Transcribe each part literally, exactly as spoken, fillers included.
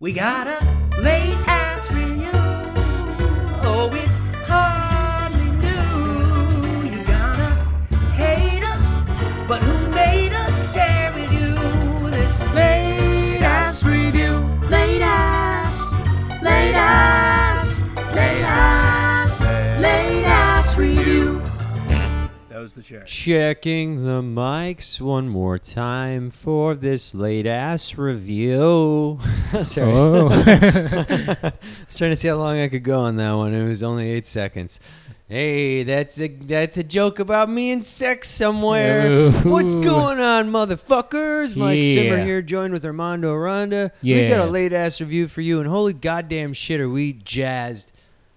We got a late ass review. Oh, it's hardly new. You gonna hate us, but who made us share with you this late ass review? Late ass, late ass, late ass, late ass review. That was the check. Checking the mics one more time for this late ass review. Sorry. Oh. I was trying to see how long I could go on that one. It was only eight seconds. Hey, that's a that's a joke about me and sex somewhere. Ooh. What's going on, motherfuckers? Mike Yeah. Simmer here, joined with Armando Aranda. Yeah. We got a late ass review for you, and holy goddamn shit, are we jazzed?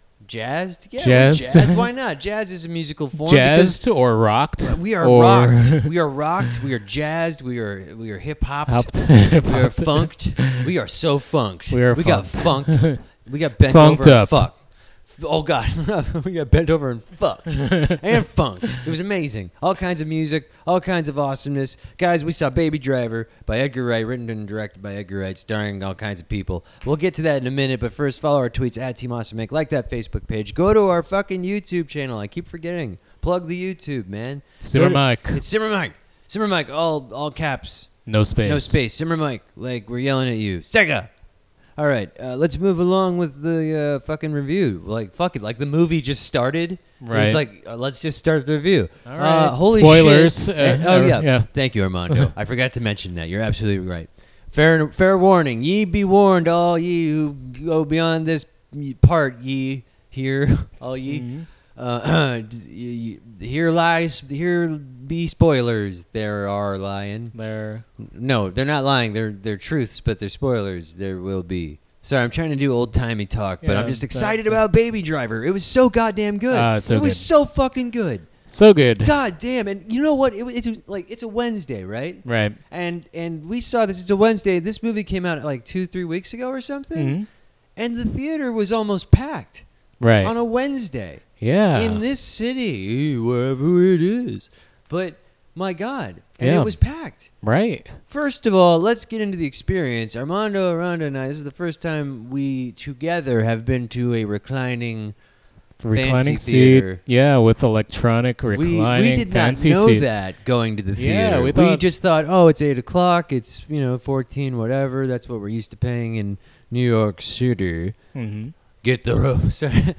Jazzed? Yeah, we're Jazzed? jazzed. Why not? Jazz is a musical form. Jazzed or rocked? We are or rocked. We are rocked. We are jazzed. We are we are hip hopped. Hopped. We are funked. We are so funked. We are We got funked. funked. We got bent Funked over up. and fucked. Oh God, we got bent over and fucked and funked. It was amazing. All kinds of music, all kinds of awesomeness. Guys, we saw Baby Driver by Edgar Wright, written and directed by Edgar Wright, starring all kinds of people. We'll get to that in a minute, but first follow our tweets at Team Awesome Inc. Like that Facebook page. Go to our fucking YouTube channel. I keep forgetting. Plug the YouTube, man. Simmer Go to- Mike. It's Simmer Mike. Simmer Mike, all all caps. No space. No space. Simmer Mike, like we're yelling at you. Sega. All right, uh, let's move along with the uh, fucking review. Like, fuck it. Like, the movie just started. Right. It's like, uh, let's just start the review. All right. Uh, holy Spoilers. shit. Uh, And- oh, uh, yeah. yeah. Thank you, Armando. I forgot to mention that. You're absolutely right. Fair fair warning. Ye be warned, all ye who go beyond this part, ye here, all ye. Mm-hmm. Uh, d- y- here lies, here be spoilers. There are lying. There. No, they're not lying. They're they're truths, but they're spoilers. There will be. Sorry, I'm trying to do old timey talk, but Yeah, I'm just that- excited about Baby Driver. It was so goddamn good. Ah, it's so it was good. so fucking good. So good. God damn! And you know what? It, was- it's like it's a Wednesday, right? Right. And and we saw this. It's a Wednesday. This movie came out like two, three weeks ago or something, Mhm. and the theater was almost packed Right. on a Wednesday yeah. in this city, wherever it is. But my God, and Yeah. it was packed. right. First of all, let's get into the experience. Armando Aranda and I, this is the first time we together have been to a reclining Reclining fancy seat. theater. Yeah, with electronic We, reclining we did not fancy know seat. that going to the Yeah, theater. we thought- just thought, oh, it's eight o'clock. It's, you know, fourteen, whatever. That's what we're used to paying in New York City. Mm-hmm. Get the rope. Sorry.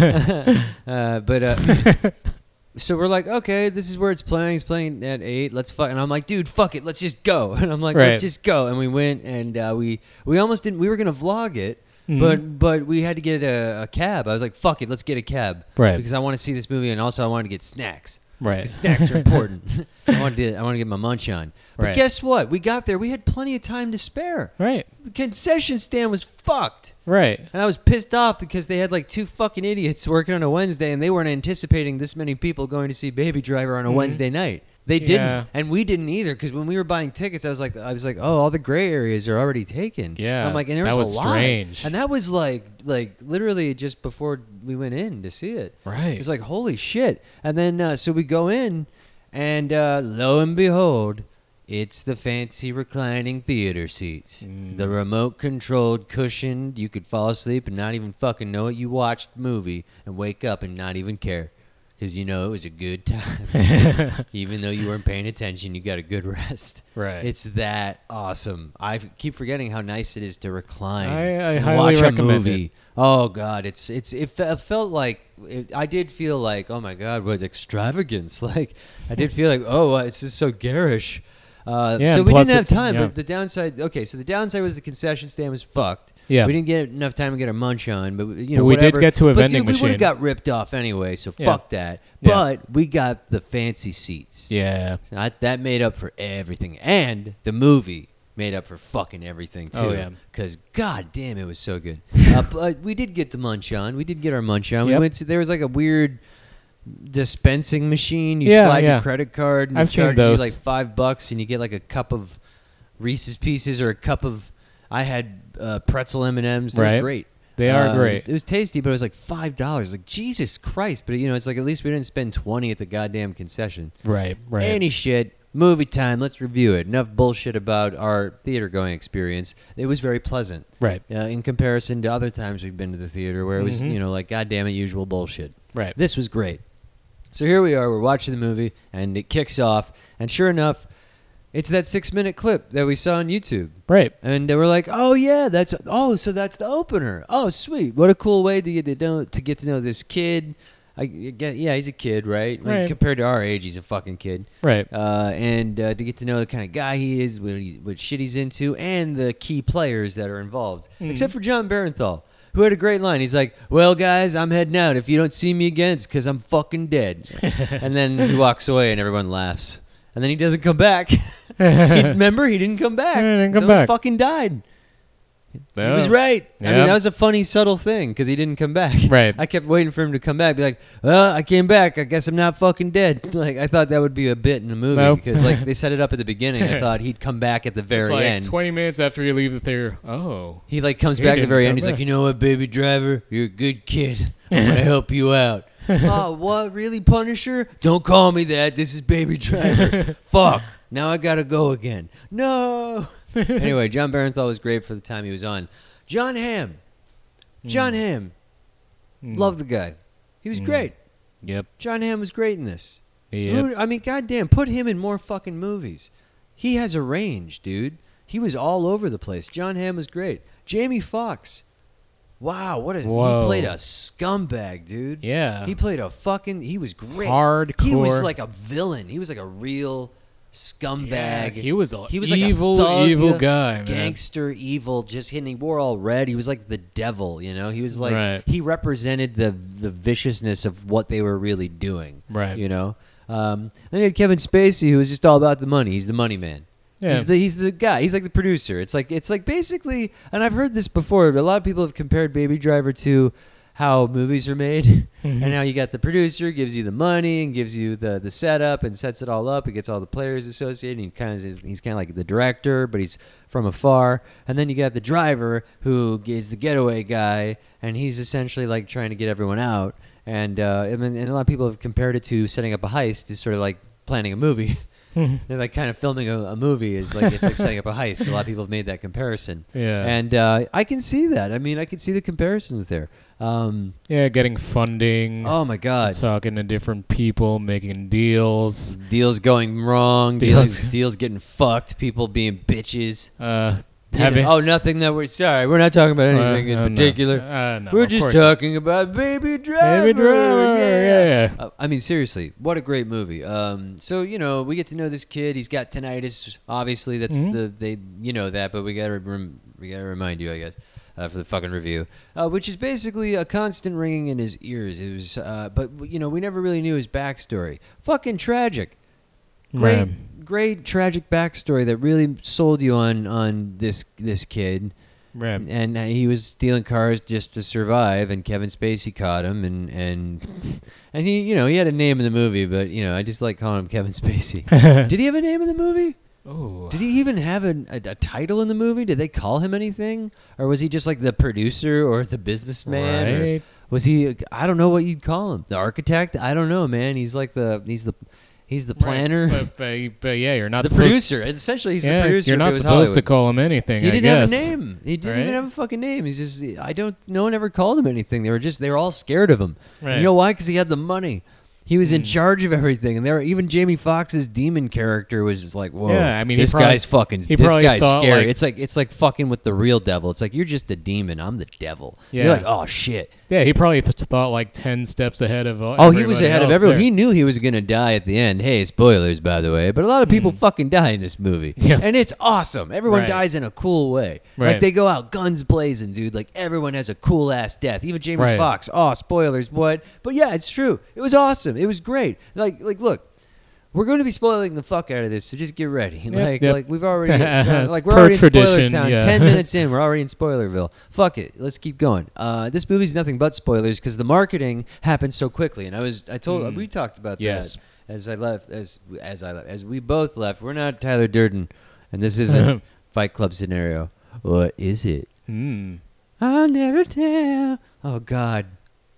uh, but uh, so we're like, okay, this is where it's playing. It's playing at eight. Let's fuck. And I'm like, dude, fuck it. Let's just go. And I'm like, Right. let's just go. And we went, and uh, we we almost didn't. We were gonna vlog it, Mhm. but but we had to get a, a cab. I was like, fuck it, let's get a cab, Right. Because I want to see this movie, and also I wanted to get snacks. Right. 'Cause snacks are important. I wanted to I want to get my munch on. But Right. guess what? We got there. We had plenty of time to spare. Right. The concession stand was fucked. Right. And I was pissed off because they had like two fucking idiots working on a Wednesday, and they weren't anticipating this many people going to see Baby Driver on a Mhm. Wednesday night. They Yeah. didn't, and we didn't either. Because when we were buying tickets, I was like, I was like, oh, all the gray areas are already taken. Yeah, And I'm like, and there that was, was a lot. strange. And that was like, like literally just before we went in to see it. Right. It was like, holy shit. And then uh, so we go in, and uh, lo and behold, it's the fancy reclining theater seats. Mm. The remote controlled cushioned, you could fall asleep and not even fucking know it. You watched the movie and wake up and not even care. Because you know it was a good time. Even though you weren't paying attention, you got a good rest. Right. It's that awesome. I f- keep forgetting how nice it is to recline. I- I and highly watch recommend a movie. it. Oh God, it's it's it, fe- it felt like it, I did feel like, oh my God, what extravagance! Like I did feel like, oh, uh, it's just so garish. Uh, Yeah, so and we plus didn't have it- time. yeah. But the downside, okay, so the downside was the concession stand was fucked. Yeah. we didn't get enough time to get our munch on, but you know, But we did whatever. get to a but vending dude, we would machine. have got ripped off anyway. So Yeah. fuck that. Yeah. But we got the fancy seats. Yeah. That, that made up for everything. And the movie made up for fucking everything, too. Oh, yeah. Because, god damn, it was so good. uh, but we did get the munch on. We did get our munch on. We Yep. went to, there was like a weird dispensing machine. You Yeah, slide yeah. your credit card and I've it seen charges those. you like five bucks and you get like a cup of Reese's Pieces or a cup of, I had uh, pretzel M and M's. They're Right. great. They are Uh, great. It was tasty, but it was like five dollars. Like Jesus Christ! But you know, it's like at least we didn't spend twenty at the goddamn concession. Right. Right. Any shit. movie time. Let's review it. Enough bullshit about our theater going experience. It was very pleasant. Right. Uh, in comparison to other times we've been to the theater where it was, Mhm. you know, like goddamn it, usual bullshit. Right. This was great. So here we are. We're watching the movie, and it kicks off. And sure enough, it's that six-minute clip that we saw on YouTube. Right. And we're like, oh yeah, that's oh, so that's the opener. Oh, sweet! What a cool way to get to know to get to know this kid. I get, yeah, he's a kid, right? Like, Right. compared to our age, he's a fucking kid. Right. Uh, and uh, to get to know the kind of guy he is, what, he, what shit he's into, and the key players that are involved. Mm. Except for John Barenthal, who had a great line. He's like, well, guys, I'm heading out. If you don't see me again, it's because I'm fucking dead. And then he walks away, and everyone laughs. And then he doesn't come back. he, remember, he didn't come back. He didn't come Someone back. fucking died. No. He was right. I mean, Yep. that was a funny, subtle thing because he didn't come back. Right. I kept waiting for him to come back. Be like, well, I came back. I guess I'm not fucking dead. Like, I thought that would be a bit in the movie Nope. because, like, they set it up at the beginning. I thought he'd come back at the very It's like end. twenty minutes after you leave the theater. Oh. He, like, comes He back at the didn't very come end. He's like, back. you know what, Baby Driver? You're a good kid. I'm going to help you out. Oh, what? Really, Punisher? Don't call me that. This is Baby Driver. Fuck. Now I got to go again. No. Anyway, John Barenthal was great for the time he was on. John Hamm. John Mm. Hamm. Mm. Love the guy. He was Mm. great. Yep. John Hamm was great in this. Yep. Who- I mean, goddamn, put him in more fucking movies. He has a range, dude. He was all over the place. John Hamm was great. Jamie Foxx. Wow, what a Whoa. he played a scumbag, dude. Yeah. He played a fucking he was great. Hardcore. He was like a villain. He was like a real scumbag. Yeah, he was a He was like a evil, thug, evil guy, man. Gangster, evil, just hitting. He wore all red. He was like the devil, you know. He was like Right. he represented the the viciousness of what they were really doing. Right. You know. Um, then you had Kevin Spacey, who was just all about the money. He's the money man. Yeah. He's the he's the guy. He's like the producer. It's like it's like basically, and I've heard this before. But a lot of people have compared Baby Driver to how movies are made, and how you got the producer gives you the money and gives you the the setup and sets it all up. He gets all the players associated. And he kind of is, he's kind of like the director, but he's from afar. And then you got the driver who is the getaway guy, and he's essentially like trying to get everyone out. And uh, and, and a lot of people have compared it to setting up a heist. Is sort of like planning a movie. They're like kind of filming a, a movie is like it's like setting up a heist. A lot of people have made that comparison. Yeah. And uh, I can see that. I mean, I can see the comparisons there. Um, Yeah, getting funding. oh my God, Talking to different people, making deals. deals going wrong. Deals- Deals, deals getting fucked. People being bitches. Uh, You having, know, oh, nothing that we're sorry. We're not talking about anything uh, in uh, particular. No. Uh, no, we're of just course not. talking about Baby Driver. Baby Driver, yeah. Uh, I mean, seriously, what a great movie. Um, so you know, we get to know this kid. He's got tinnitus. Obviously, that's Mhm. the they you know that, but we gotta rem- we gotta remind you, I guess, uh, for the fucking review, uh, which is basically a constant ringing in his ears. It was, uh, but you know, we never really knew his backstory. Fucking tragic. Great, Right. great tragic backstory that really sold you on on this this kid. Right. And uh, he was stealing cars just to survive, and Kevin Spacey caught him, and and and he, you know, he had a name in the movie, but you know, I just like calling him Kevin Spacey. Did he have a name in the movie? Oh. Did he even have a, a, a title in the movie? Did they call him anything, or was he just like the producer or the businessman? or Right. was he? I don't know what you'd call him. The architect? I don't know, man. He's like the he's the he's the planner. Right. But, but, but yeah, you're not the supposed producer. Essentially, he's yeah, the producer. You're if not it was supposed to Hollywood. call him anything. He I didn't guess. have a name. He didn't even Right? have a fucking name. He's just I don't. No one ever called him anything. They were just they were all scared of him. Right. You know why? Because he had the money. He was in Mm. charge of everything, and there even Jamie Foxx's demon character was just like, "Whoa, Yeah, I mean, he this probably- guy's fucking. he This probably guy's thought, scary. like- it's like it's like fucking with the real devil. It's like you're just the demon. I'm the devil. Yeah. You're like, oh shit. Yeah, he probably th- thought like ten steps ahead of. Uh, Oh, he was ahead of else everyone. there. He knew he was gonna die at the end. Hey, spoilers, by the way. But a lot of people Mm. fucking die in this movie, Yeah. and it's awesome. Everyone Right. dies in a cool way. Like Right. they go out guns blazing, dude. Like everyone has a cool ass death. Even Jamie Right. Foxx. Oh, spoilers, what? But yeah, it's true. It was awesome. It was great. Like, like, look. We're going to be spoiling the fuck out of this, so just get ready. like, yep. like we've already, uh, like we're Per already in spoiler tradition, town. yeah. Ten minutes in, we're already in Spoilerville. Fuck it, let's keep going. Uh, this movie's nothing but spoilers because the marketing happened so quickly. And I was, I told, Mm. we talked about Yes. that as I left, as as I left, as we both left. We're not Tyler Durden, and this isn't Fight Club scenario. What is it? Mm. I'll never tell. Oh God.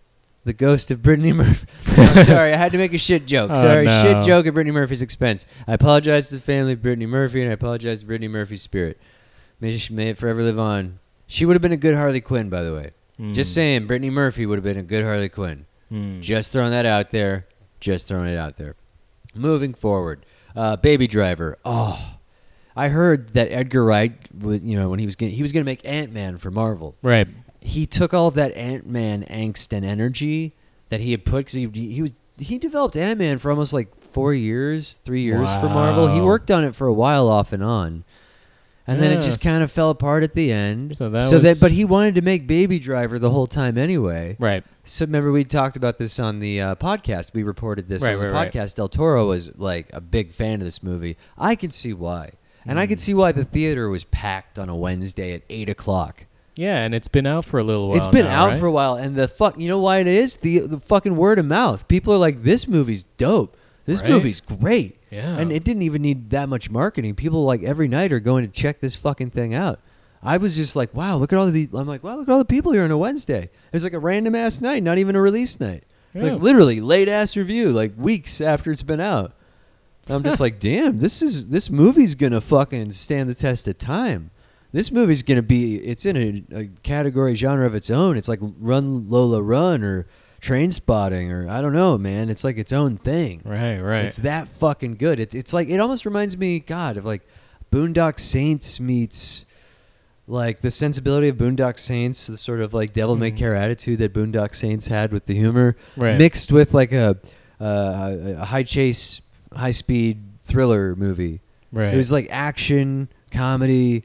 the ghost of Brittany Murphy. No, sorry, I had to make a shit joke. Oh, Sorry, no. shit joke at Brittany Murphy's expense. I apologize to the family of Brittany Murphy, and I apologize to Brittany Murphy's spirit. May she may it forever live on. She would have been a good Harley Quinn, by the way. Mm. Just saying, Brittany Murphy would have been a good Harley Quinn. Mm. Just throwing that out there. Just throwing it out there. Moving forward, uh, Baby Driver. Oh, I heard that Edgar Wright, was, you know, when he was gonna, he was going to make Ant-Man for Marvel. Right. He took all of that Ant-Man angst and energy that he had put, because he, he was he developed Ant-Man for almost like four years, three years for Marvel. He Wow. worked on it for a while off and on. And then it just Yes. kind of fell apart at the end. So that so was- that, but he wanted to make Baby Driver the whole time anyway. Right. So remember we talked about this on the uh, podcast. We reported this Right, on the right, podcast. right. Del Toro was like a big fan of this movie. I can see why, and I Mm. can see why the theater was packed on a Wednesday at eight o'clock. Yeah, and it's been out for a little while. It's been now, out right? for a while, and the fuck, you know why it is? The the fucking word of mouth. People are like, "This movie's dope. This Right? movie's great." Yeah. And it didn't even need that much marketing. People like every night are going to check this fucking thing out. I was just like, wow, look at all these. I'm like, wow, look at all the people here on a Wednesday. It was like a random ass night, not even a release night. It's Yeah. like literally late ass review, like weeks after it's been out. I'm just like, damn, this is this movie's gonna fucking stand the test of time. This movie's gonna be. It's in a, a category genre of its own. It's like Run Lola Run or Train Spotting or I don't know, man. It's like its own thing. Right, right. It's that fucking good. It, it's like it almost reminds me, God, of like Boondock Saints meets like the sensibility of Boondock Saints, the sort of like devil may Mhm. care attitude that Boondock Saints had with the humor, Right. mixed with like a, uh, a high chase, high speed thriller movie. right. It was like action comedy.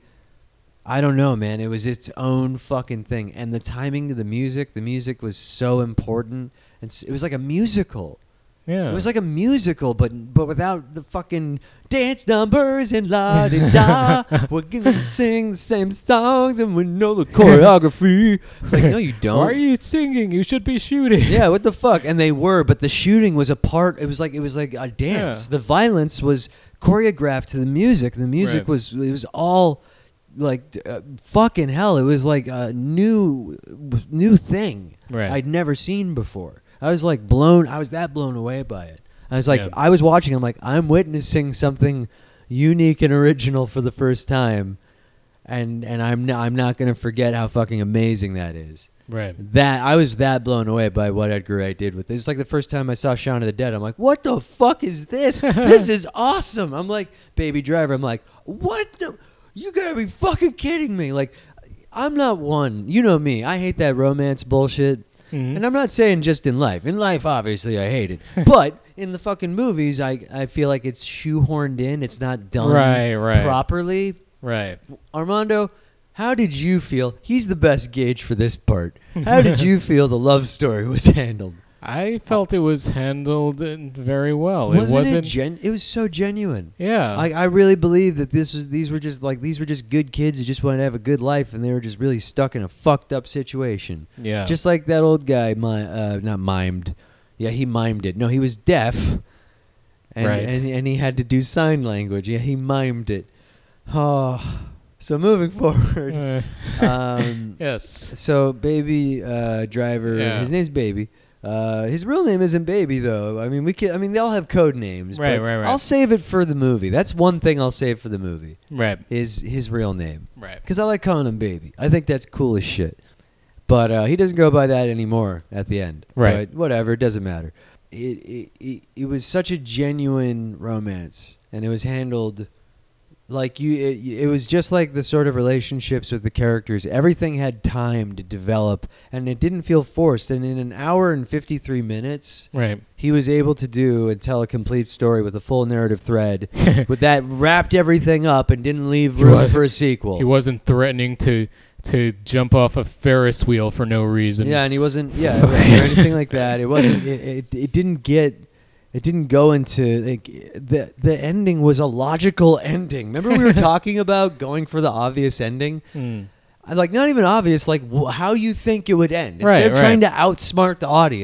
I don't know, man. It was its own fucking thing, and the timing of the music, the music was so important, and s- it was like a musical. yeah. It was like a musical, but but without the fucking dance numbers and la di da. We're gonna sing the same songs and we know the choreography. It's like, no, you don't. Why are you singing? You should be shooting. Yeah, what the fuck? And they were, but the shooting was a part. It was like it was like a dance. Yeah. The violence was choreographed to the music. The music Right. was it was all like uh, fucking hell. It was like a new new thing Right. I'd never seen before. I was like blown. I was that blown away by it. I was like, Yeah. I was watching. I'm like, I'm witnessing something unique and original for the first time, and and I'm not, I'm not gonna forget how fucking amazing that is. Right. That I was that blown away by what Edgar Wright did with it. It's like the first time I saw Shaun of the Dead. I'm like, what the fuck is this? This is awesome. I'm like, Baby Driver. I'm like, what the? You gotta be fucking kidding me. Like, I'm not one. You know me. I hate that romance bullshit. Mhm. And I'm not saying just in life. In life, obviously, I hate it. But in the fucking movies, I I feel like it's shoehorned in. It's not done Right, right. properly. Right. Armando, how did you feel? He's the best gauge for this part. How did you feel the love story was handled? I felt it was handled uh, very well. Wasn't it wasn't. it gen- it was so genuine. yeah. I, I really believe that this was these were just like these were just good kids who just wanted to have a good life, and they were just really stuck in a fucked up situation. yeah. Just like that old guy, mi- uh, not mimed. Yeah, he mimed it. No, he was deaf, and, Right. and and he had to do sign language. Yeah, he mimed it. Oh, so moving forward. Uh, um, yes. So Baby uh, Driver, Yeah. his name's Baby. Uh, his real name isn't Baby though. I mean, we can. I mean, they all have code names. Right, but right, right. I'll save it for the movie. That's one thing I'll save for the movie. Right. Is his real name? Right. Because I like calling him Baby. I think that's cool as shit. But uh, he doesn't go by that anymore at the end. Right. But whatever. It doesn't matter. It, it it it was such a genuine romance, and it was handled like you. It, it was just like the sort of relationships with the characters. Everything had time to develop, and it didn't feel forced. And in an hour and fifty-three minutes, Right. he was able to do and tell a complete story with a full narrative thread, with that wrapped everything up and didn't leave He room was- for a sequel. He wasn't threatening to to jump off a Ferris wheel for no reason. Yeah, and he wasn't. Yeah, right, or anything like that. It wasn't. It, it, it didn't get. It didn't go into like the the ending was a logical ending. Remember we were talking about going for the obvious ending. Mm. I- Like not even obvious. Like wh- how you think it would end. It's- Right, They're right. trying to outsmart the audience,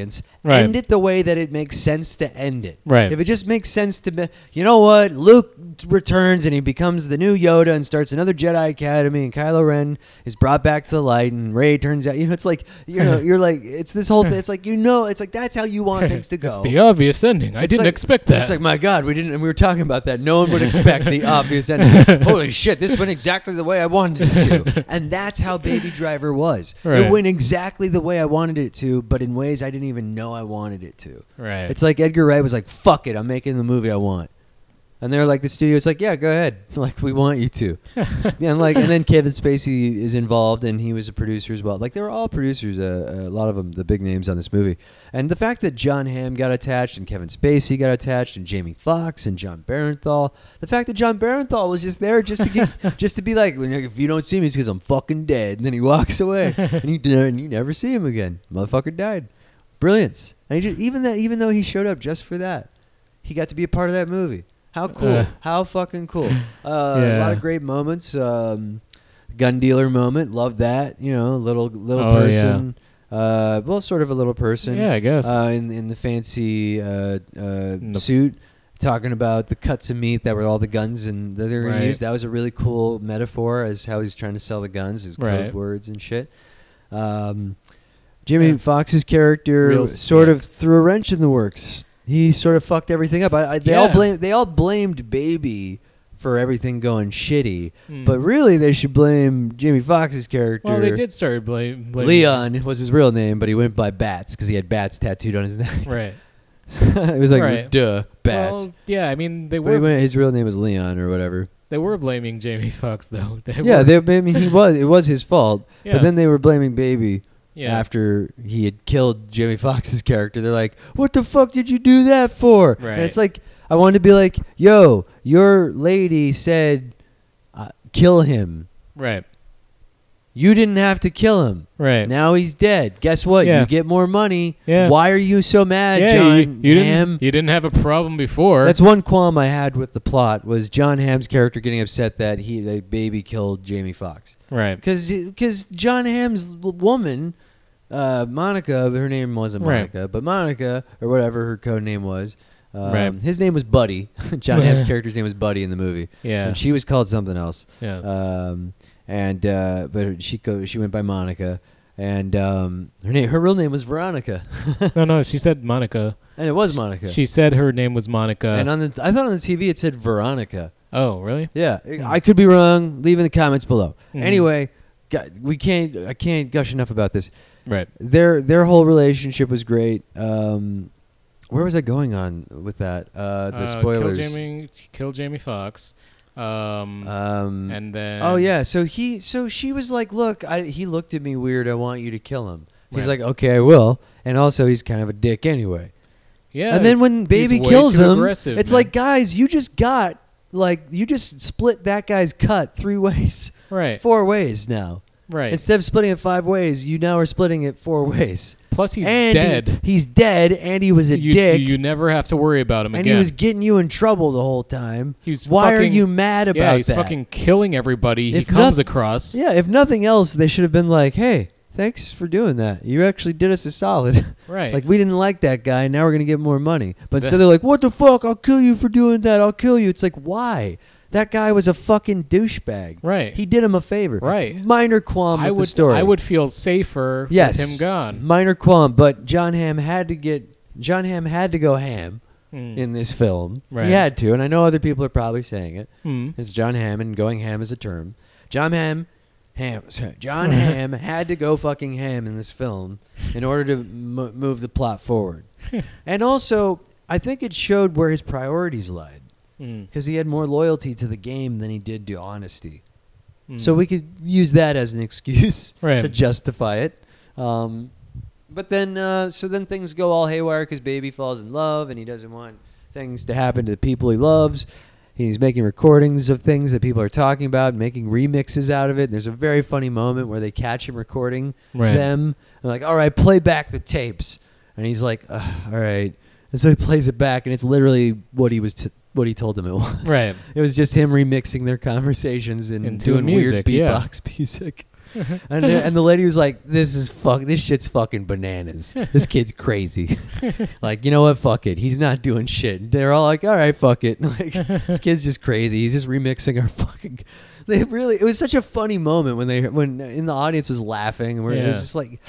Right. End it the way that it makes sense to end it. Right. If it just makes sense to be, you know what? Luke returns and he becomes the new Yoda and starts another Jedi Academy, and Kylo Ren is brought back to the light, and Rey turns out. You know, it's like you know, you're like, it's this whole thing. It's like you know, it's like that's how you want things to go. It's the obvious ending. I It's didn't like- expect that. It's like, my God, we didn't. And we were talking about that. No one would expect the obvious ending. Holy shit, this went exactly the way I wanted it to. And that's how Baby Driver was. Right. It went exactly the way I wanted it to, but in ways I didn't even know I wanted it to. right. It's like Edgar Wright was like, fuck it, I'm making the movie I want. And they're like, the studio's like, yeah, go ahead. Like, we want you to. Yeah, and like, and then Kevin Spacey is involved, and he was a producer as well. Like, they were all producers, uh, a lot of them, the big names on this movie. And the fact that John Hamm got attached, and Kevin Spacey got attached, and Jamie Foxx, and John Barenthal. The fact that John Barenthal was just there just to get, just to be like, if you don't see me, it's because I'm fucking dead. And then he walks away, and you, and you never see him again. Motherfucker died. Brilliance. And he just, even that, even though he showed up just for that, he got to be a part of that movie. How cool! Uh, How fucking cool! Uh, yeah. A lot of great moments. Um, gun dealer moment. Love that. You know, little little Oh, person. Uh, well, sort of a little person. Yeah, I guess. Uh, in in the fancy uh, uh, the- suit, talking about the cuts of meat that were all the guns and that they're gonna Right. use. That was a really cool metaphor as how he's trying to sell the guns, his Right. code words and shit. Um, Jimmy Yeah. Foxx's character Real sort of slick. threw a wrench in the works. He sort of fucked everything up. I, I, they all Yeah. blame. They all blamed Baby for everything going shitty, Mm. but really they should blame Jimmy Foxx's character. well, they did start blame, blaming Leon was his real name, but he went by Bats because he had bats tattooed on his neck. Right. It was like, Right. duh, Bats. Well, yeah. I mean, they But he were went, his real name was Leon or whatever. they were blaming Jamie Foxx though. They Yeah, were, they, I mean, he was. It was his fault. Yeah. But then they were blaming Baby. yeah. After he had killed Jamie Foxx's character, they're like, "What the fuck did you do that for?" Right. And it's like, I wanted to be like, "Yo, your lady said, uh, kill him. Right. You didn't have to kill him. Right. Now he's dead. Guess what? Yeah. You get more money. Yeah. Why are you so mad, yeah, John you, you Hamm?" didn't. You didn't have a problem before. That's one qualm I had with the plot was John Hamm's character getting upset that he, the Baby, killed Jamie Foxx. right. Because because John Hamm's l- woman, uh, Monica, her name wasn't Right. Monica, but Monica, or whatever her code name was, um, Right. his name was Buddy. John Hamm's character's name was Buddy in the movie. Yeah. And she was called something else. Yeah. Um, and uh, but she go, she went by Monica. And um, her name, her real name was Veronica. no, no. She said Monica. And it was Monica. She said her name was Monica. and on the, I thought on the T V it said Veronica. oh, really? Yeah, I could be wrong. Leave in the comments below. Mhm. Anyway, God, we can't. I can't gush enough about this. Right. Their their whole relationship was great. Um, where was I going on with that? Uh, the Uh, spoilers. Kill Jamie. Kill Jamie Foxx. Um, Um, and then. oh yeah, so he so she was like, look, I, he looked at me weird. I want you to kill him. He's Right. like, okay, I will. And also, he's kind of a dick anyway. Yeah. and then when Baby way kills too him, aggressive, it's man. like, guys, you just got like you just split that guy's cut three ways, Right. four ways now. Right. Instead of splitting it five ways, you now are splitting it four ways. Plus, he's and he- dead. he's dead, and he was a you, dick, You, you never have to worry about him and again. he was getting you in trouble the whole time. He was Why are fucking- you mad about yeah, he's that? fucking killing everybody he If comes noth- across. Yeah, if nothing else, they should have been like, "Hey, thanks for doing that. You actually did us a solid." Right. Like, we didn't like that guy. Now we're gonna get more money. But The- instead, they're like, "What the fuck? I'll kill you for doing that. I'll kill you." It's like, why? That guy was a fucking douchebag. Right. He did him a favor. Right. Minor qualm I with would. the story. I would feel safer Yes. with him gone. Minor qualm, but John Hamm had to get John Hamm had to go ham Mm. in this film. Right. He had to, and I know other people are probably saying it. Mm. It's John Hamm, and going ham is a term. John Hamm, Ham, sorry, John Hamm had to go fucking ham in this film in order to m- move the plot forward. And also, I think it showed where his priorities lied Mm. because he had more loyalty to the game than he did to honesty. Mm. So we could use that as an excuse Right. to justify it. Um, but then, uh, so then things go all haywire because Baby falls in love and he doesn't want things to happen to the people he loves. He's making recordings of things that people are talking about, making remixes out of it. There's a very funny moment where they catch him recording Right. them. They're like, all right, play back the tapes. And he's like, "Ugh, all right. And so he plays it back, and it's literally what he was t- what he told them it was. Right. It was just him remixing their conversations and Into doing music, weird yeah. beatbox music. and the, and the lady was like, "This is fuck. This shit's fucking bananas. This kid's crazy. Like, you know what? Fuck it. He's not doing shit." They're all like, "All right, fuck it. Like, this kid's just crazy. He's just remixing our fucking." They really. It was such a funny moment when they when in the audience was laughing and where it was Yeah. just like,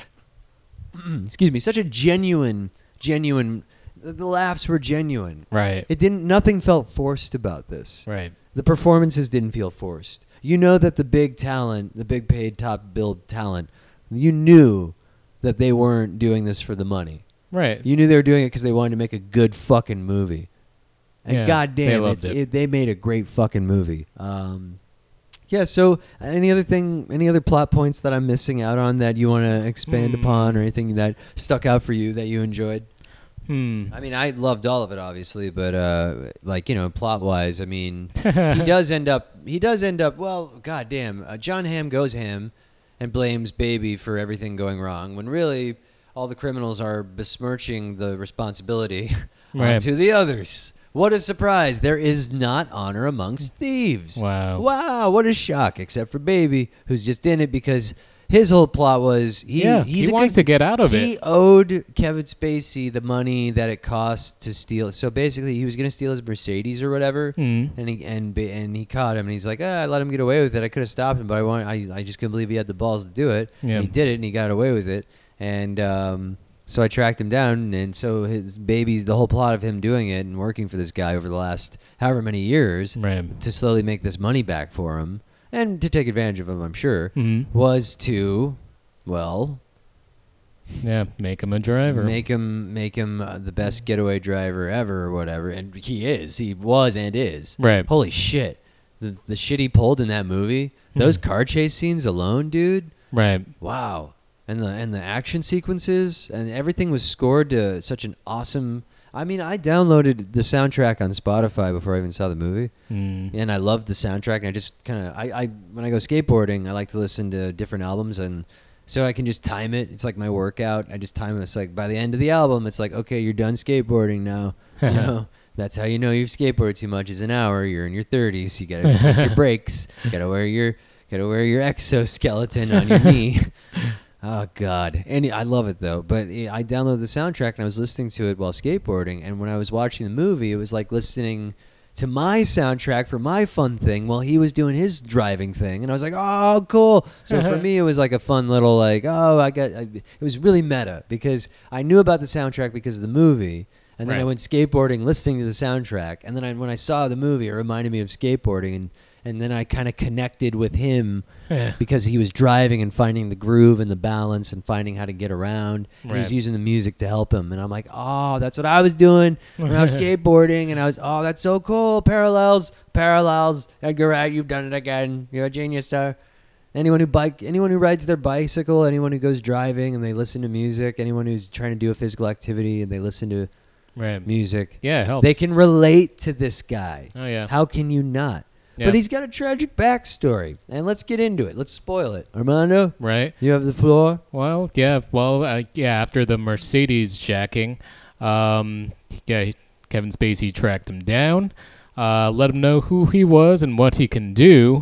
excuse me, such a genuine, genuine. The, the laughs were genuine. Right. It didn't. Nothing felt forced about this. Right. The performances didn't feel forced. You know that the big talent, the big paid top billed talent, you knew that they weren't doing this for the money. Right. You knew they were doing it because they wanted to make a good fucking movie. And Yeah, goddamn, they it, loved it. it, they made a great fucking movie. Um, yeah. So, any other thing, any other plot points that I'm missing out on that you want to expand Hmm. upon, or anything that stuck out for you that you enjoyed? Hmm. I mean, I loved all of it, obviously, but uh, like you know, plot wise, I mean, he does end up. He does end up. Well, goddamn, uh, John Hamm goes ham and blames Baby for everything going wrong, when really all the criminals are besmirching the responsibility Right. onto the others. What a surprise! There is not honor amongst thieves. Wow. Wow! What a shock! Except for Baby, who's just in it because his whole plot was he. yeah. he's he a wants good, to get out of he it. owed Kevin Spacey the money that it cost to steal. So basically, he was going to steal his Mercedes or whatever, Hmm. and he and ba- and he caught him, and he's like, ah, I let him get away with it. I could have stopped him, but I want I I just couldn't believe he had the balls to do it. Yeah. And he did it, and he got away with it. And um, so I tracked him down, and so his baby's the whole plot of him doing it and working for this guy over the last however many years Right. to slowly make this money back for him and to take advantage of him, I'm sure, Hmm. was to, well, Yeah. Make him a driver. make him make him uh, the best getaway driver ever or whatever. And he is. He was and is. Right. Holy shit. The the shit he pulled in that movie, those Hmm. car chase scenes alone, dude. Right. Wow. And the and the action sequences and everything was scored to such an awesome. I mean, I downloaded the soundtrack on Spotify before I even saw the movie, Hmm. and I loved the soundtrack. And I just kind of, I, I when I go skateboarding, I like to listen to different albums, and so I can just time it. It's like my workout. I just time it. It's like by the end of the album, it's like, okay, you're done skateboarding now. You know, that's how you know you've skateboarded too much. Is an hour. You're in your thirties. You gotta take your breaks. You gotta wear your gotta wear your exoskeleton on your knee. Oh God, and I love it though. But I downloaded the soundtrack and I was listening to it while skateboarding. And when I was watching the movie, it was like listening to my soundtrack for my fun thing while he was doing his driving thing. And I was like, oh, cool. So for me, it was like a fun little like, oh, I got. I, it was really meta because I knew about the soundtrack because of the movie. And then I Right. went skateboarding listening to the soundtrack. And then I, when I saw the movie, it reminded me of skateboarding. And, and then I kind of connected with him Yeah. because he was driving and finding the groove and the balance and finding how to get around. And he was Right. using the music to help him. And I'm like, oh, that's what I was doing when I was skateboarding. And I was, oh, that's so cool. Parallels, parallels. Edgar Wright, you've done it again. You're a genius, sir. Anyone who bike, anyone who rides their bicycle, anyone who goes driving and they listen to music, anyone who's trying to do a physical activity and they listen to Right. music, Yeah. It helps. they can relate to this guy. Oh yeah. How can you not? Yeah. But he's got a tragic backstory, and let's get into it. Let's spoil it. Armando, Right. you have the floor. Well, yeah. Well, uh, yeah. After the Mercedes jacking, um, yeah, he- Kevin Spacey tracked him down, uh, let him know who he was and what he can do,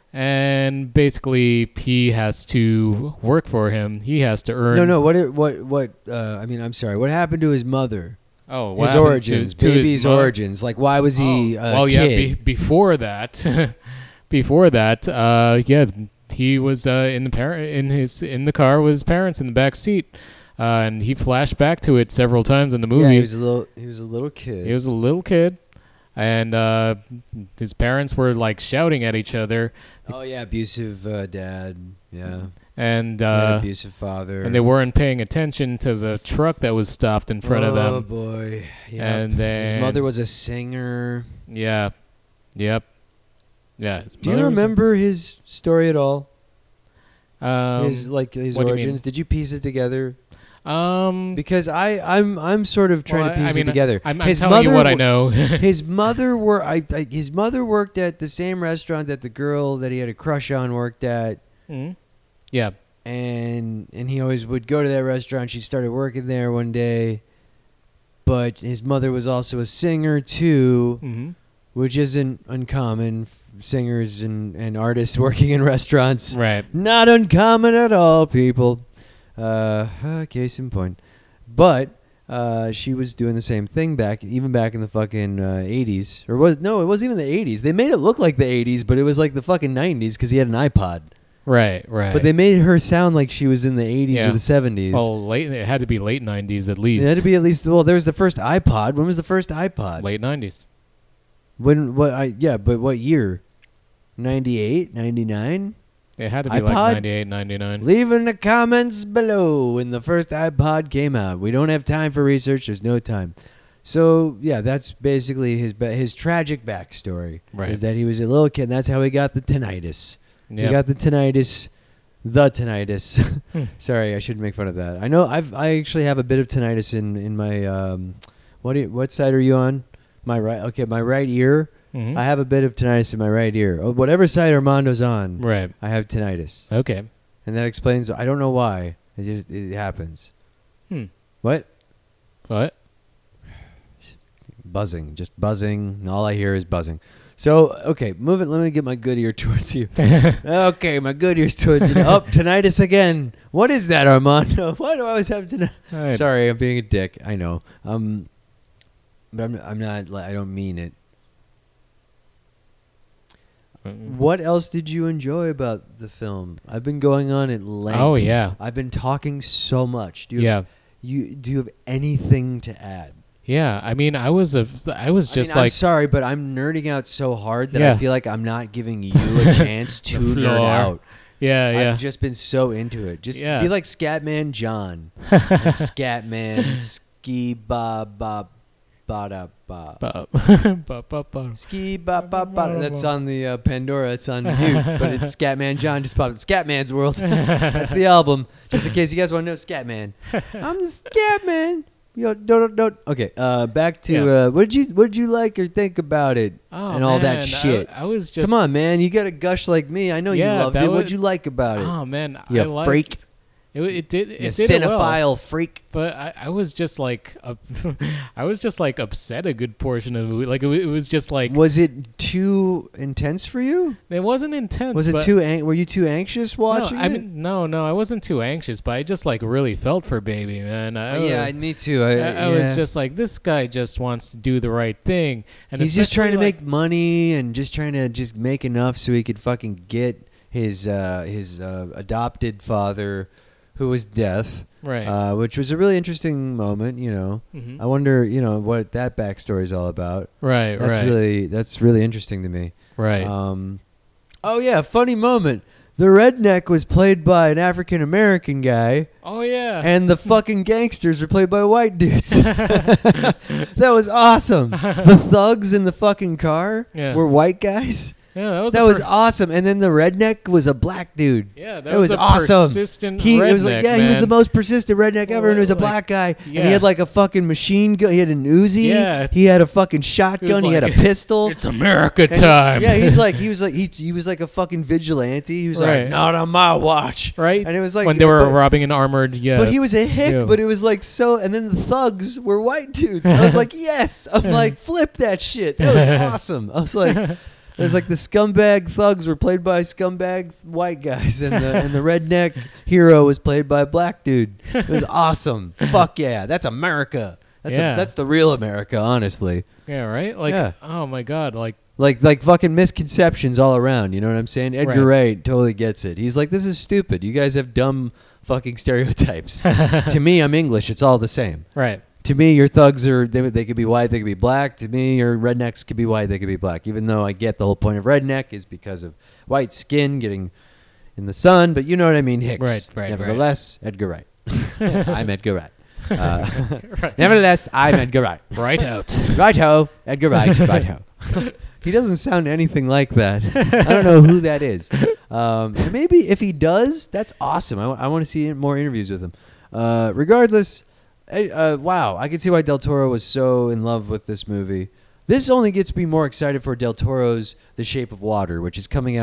and basically he has to work for him. He has to earn. No, no. What? it- What? What? Uh, I mean, I'm sorry. What happened to his mother? Oh, what His happens origins, to, to his baby's mother? origins. Like, why was he Oh, a well, yeah. kid? Be- before that, before that, uh, yeah, he was uh, in the par- in his in the car with his parents in the back seat, uh, and he flashed back to it several times in the movie. Yeah, he was a little. He was a little kid. He was a little kid, and uh, his parents were like shouting at each other, oh yeah, abusive uh, dad. Yeah, and He had an uh, abusive father. and they weren't paying attention to the truck that was stopped in front oh, of them. boy. Yeah. And then his mother was a singer. Yeah, yep, yeah. his Do you mother was a- remember his story at all? Um, his like his what do you mean? origins. Did you piece it together? um, Because I, I'm, I'm sort of trying well, to I- piece I mean, it together. I'm, I'm his telling you mother what I wo- know. His mother were, I, I, his mother worked at the same restaurant that the girl that he had a crush on worked at, Mhm. Yeah. and and he always would go to that restaurant. She started working there one day, but his mother was also a singer too, Mm-hmm. which isn't uncommon f- singers and, and artists working in restaurants. Right. Not uncommon at all, people. Uh, uh, case in point. But uh, she was doing the same thing back, even back in the fucking uh, eighties. Or was no, it wasn't even the eighties. They made it look like the eighties, but it was like the fucking nineties because he had an iPod. Right, right. But they made her sound like she was in the eighties Yeah. or the seventies. Well, late. It had to be late nineties at least. It had to be at least. Well, there was the first iPod. When was the first iPod? late nineties. When? What? I yeah, but what year? ninety-eight, ninety-nine It had to be iPod? like ninety-eight, ninety-nine. Leave in the comments below when the first iPod came out. We don't have time for research. There's no time. So yeah, that's basically his ba- his tragic backstory. Right. Is that he was a little kid, and that's how he got the tinnitus. He Yep. got the tinnitus, the tinnitus. Hmm. Sorry, I shouldn't make fun of that. I know I've I actually have a bit of tinnitus in in my um, what do you, what side are you on? My right. Okay, my right ear. Mhm. I have a bit of tinnitus in my right ear. Oh, whatever side Armando's on, Right. I have tinnitus, Okay. and that explains. I don't know why. It just it happens. Hmm. What? What? Buzzing, just buzzing. And all I hear is buzzing. So okay, move it. Let me get my good ear towards you. Okay, my good ear's towards you. Oh, tinnitus again. What is that, Armando? Why do I always have tinnitus? Right. Sorry, I'm being a dick. I know. Um, but I'm I'm not. I don't mean it. Mm. What else did you enjoy about the film? I've been going on at length. Oh yeah. I've been talking so much. Do you Yeah. have, you do you have anything to add? Yeah. I mean, I was a. I was just I mean, I'm like. sorry, but I'm nerding out so hard that I Yeah. feel like I'm not giving you a chance to The nerd floor. out. Yeah. Yeah. I've just been so into it. Just Yeah. be like Scatman John. And Scatman Ski Ba Ba Ba Da Ba. Ba- ba- ba- ba. Ski Ba Ba Ba. That's on the uh, Pandora. It's on mute, but it's Scatman John just popped up. Scatman's World. That's the album. Just in case you guys want to know Scatman. I'm the Scatman. Yo, don't, don't. Okay, uh, back to Yeah. uh, what did you what did you like or think about it Oh, and all that man, shit? I, I was just. Come on, man, you got to gush like me. I know Yeah, you loved that it. What'd was- you like about it? Oh man, You I liked, freak. It, it did. It You did it well. cinephile freak. But I, I was just like, up, I was just like upset a good portion of the movie. Like it, wa- it was just like Was it too intense for you? it wasn't intense. Was it but- too? An- were you too anxious watching no, I it? mean, no, no, I wasn't too anxious, but I just like really felt for Baby, man. I, Uh, yeah, was, me too. I, I, I yeah. was just like, this guy just wants to do the right thing, and He's just trying to especially, make money and just trying to just make enough so he could fucking get his uh, his uh, adopted father, who was deaf, like, right. uh, which was a really interesting moment. You know, Mhm. I wonder, you know, what that backstory is all about. right, That's right, really that's really interesting to me. right. Um, oh yeah, funny moment. The redneck was played by an African American guy, oh yeah. and the fucking gangsters were played by white dudes. That was awesome. The thugs in the fucking car Yeah. were white guys. yeah, that was That a was per- awesome. And then the redneck was a black dude. yeah, that It was a awesome. persistent He redneck, it was like yeah, he was the man. most persistent redneck ever, and he was a Like, black guy. And yeah. he had like a fucking machine gun. He had an Uzi. Yeah. He had a fucking shotgun. He had a like, pistol. It's America And- time. Yeah, he's like he was like he he was like a fucking vigilante. He was Right. like not on my watch. right. And it was like when they were but, robbing an armored, yeah. but he was a hick, Yeah. but it was like so. And then the thugs were white dudes. I was like, yes. I'm like, flip that shit. That was awesome. I was like, it was like the scumbag thugs were played by scumbag white guys, and the and the redneck hero was played by a black dude. It was awesome. Fuck yeah, that's America. That's Yeah. a, that's the real America, honestly. yeah, right. Like, Yeah. oh my god, like. Like like fucking misconceptions all around. You know what I'm saying? Edgar Wright totally gets it. He's like, this is stupid. You guys have dumb fucking stereotypes. To me, I'm English. It's all the same. Right. To me, your thugs are they, they could be white, they could be black. To me, your rednecks could be white, they could be black. Even though I get the whole point of redneck is because of white skin getting in the sun, but you know what I mean, Hicks. Right, right, Nevertheless, Edgar Wright. I'm Edgar Wright. Uh, Right. nevertheless, I'm Edgar Wright. Right out. Right-ho, Edgar Wright, right-ho. He doesn't sound anything like that. I don't know who that is. Um, and maybe if he does, that's awesome. I want to see more interviews with him. Uh, regardless, I, uh, wow, I can see why Del Toro was so in love with this movie. This only gets me more excited for Del Toro's The Shape of Water, which is coming out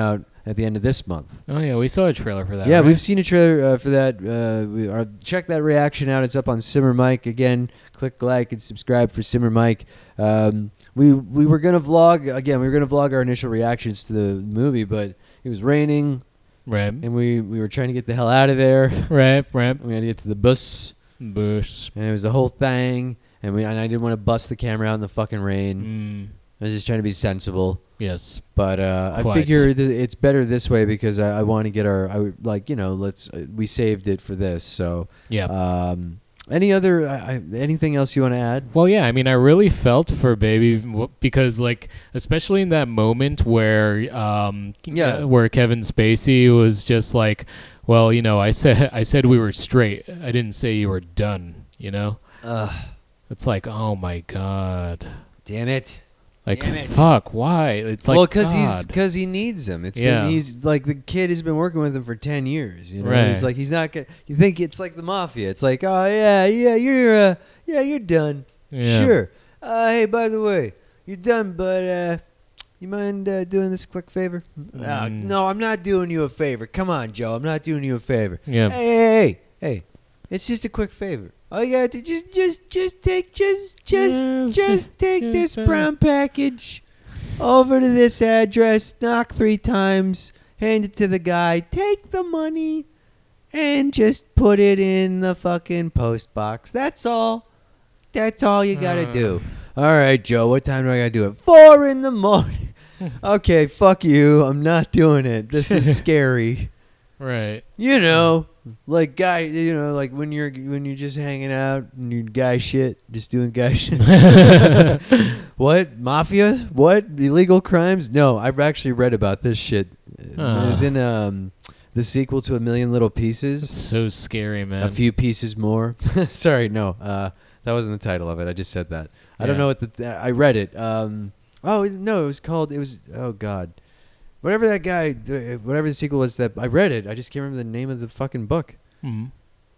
at the end of this month. Oh yeah, we saw a trailer for that. Yeah, right? we've seen a trailer uh, for that. Uh, we are, check that reaction out. It's up on Simmer Mike. Again, click like and subscribe for Simmer Mike. Um, we we were gonna vlog again. We were gonna vlog our initial reactions to the movie, but it was raining, Right. and we, we were trying to get the hell out of there. Right. Right. We had to get to the bus, Bush. and it was the whole thing. And we and I didn't want to bust the camera out in the fucking rain. Mm, I was just trying to be sensible. yes. But uh, I Quite. figure th- it's better this way because I, I want to get our I, would- like you know let's uh, we saved it for this. So Yeah. um, any other I, I- anything else you want to add? Well, yeah, I mean, I really felt for Baby w- because, like, especially in that moment where, um, Yeah. uh, where Kevin Spacey was just like, well, you know, I said, I said we were straight. I didn't say you were done. You know, Ugh, it's like, oh my god, damn it! like, Damn it. fuck, why? It's like, well, because he's God. because he needs him. It's Yeah. been, he's like the kid has been working with him for ten years. You know, Right. he's like he's not gonna. You think it's like the mafia? It's like oh yeah yeah you're uh, yeah you're done. Yeah. Sure. Uh, hey, by the way, you're done, but uh, you mind uh, doing this quick favor? Uh, Mm. no, I'm not doing you a favor. Come on, Joe. I'm not doing you a favor. Yeah. Hey, hey, hey, hey. It's just a quick favor. All you gotta do just just just take just just Yes, just take yes, this uh, brown package over to this address, knock three times, hand it to the guy, take the money, and just put it in the fucking post box. That's all. That's all you gotta Uh. do. All right, Joe, what time do I gotta do it? Four in the morning. Okay, fuck you. I'm not doing it. This is scary. Right. You know, like guy, you know, like when you're when you're just hanging out and you guy shit, just doing guy shit. What mafia? What illegal crimes? No, I've actually read about this shit. It was Ah. in um the sequel to A Million Little Pieces. So scary, man. A few pieces more. Sorry, no, uh, that wasn't the title of it. I just said that. I don't Yeah. know what the. I read it. Um, oh no, it was called. It was. Oh God. Whatever that guy, the- whatever the sequel was that I read it, I just can't remember the name of the fucking book. Mhm.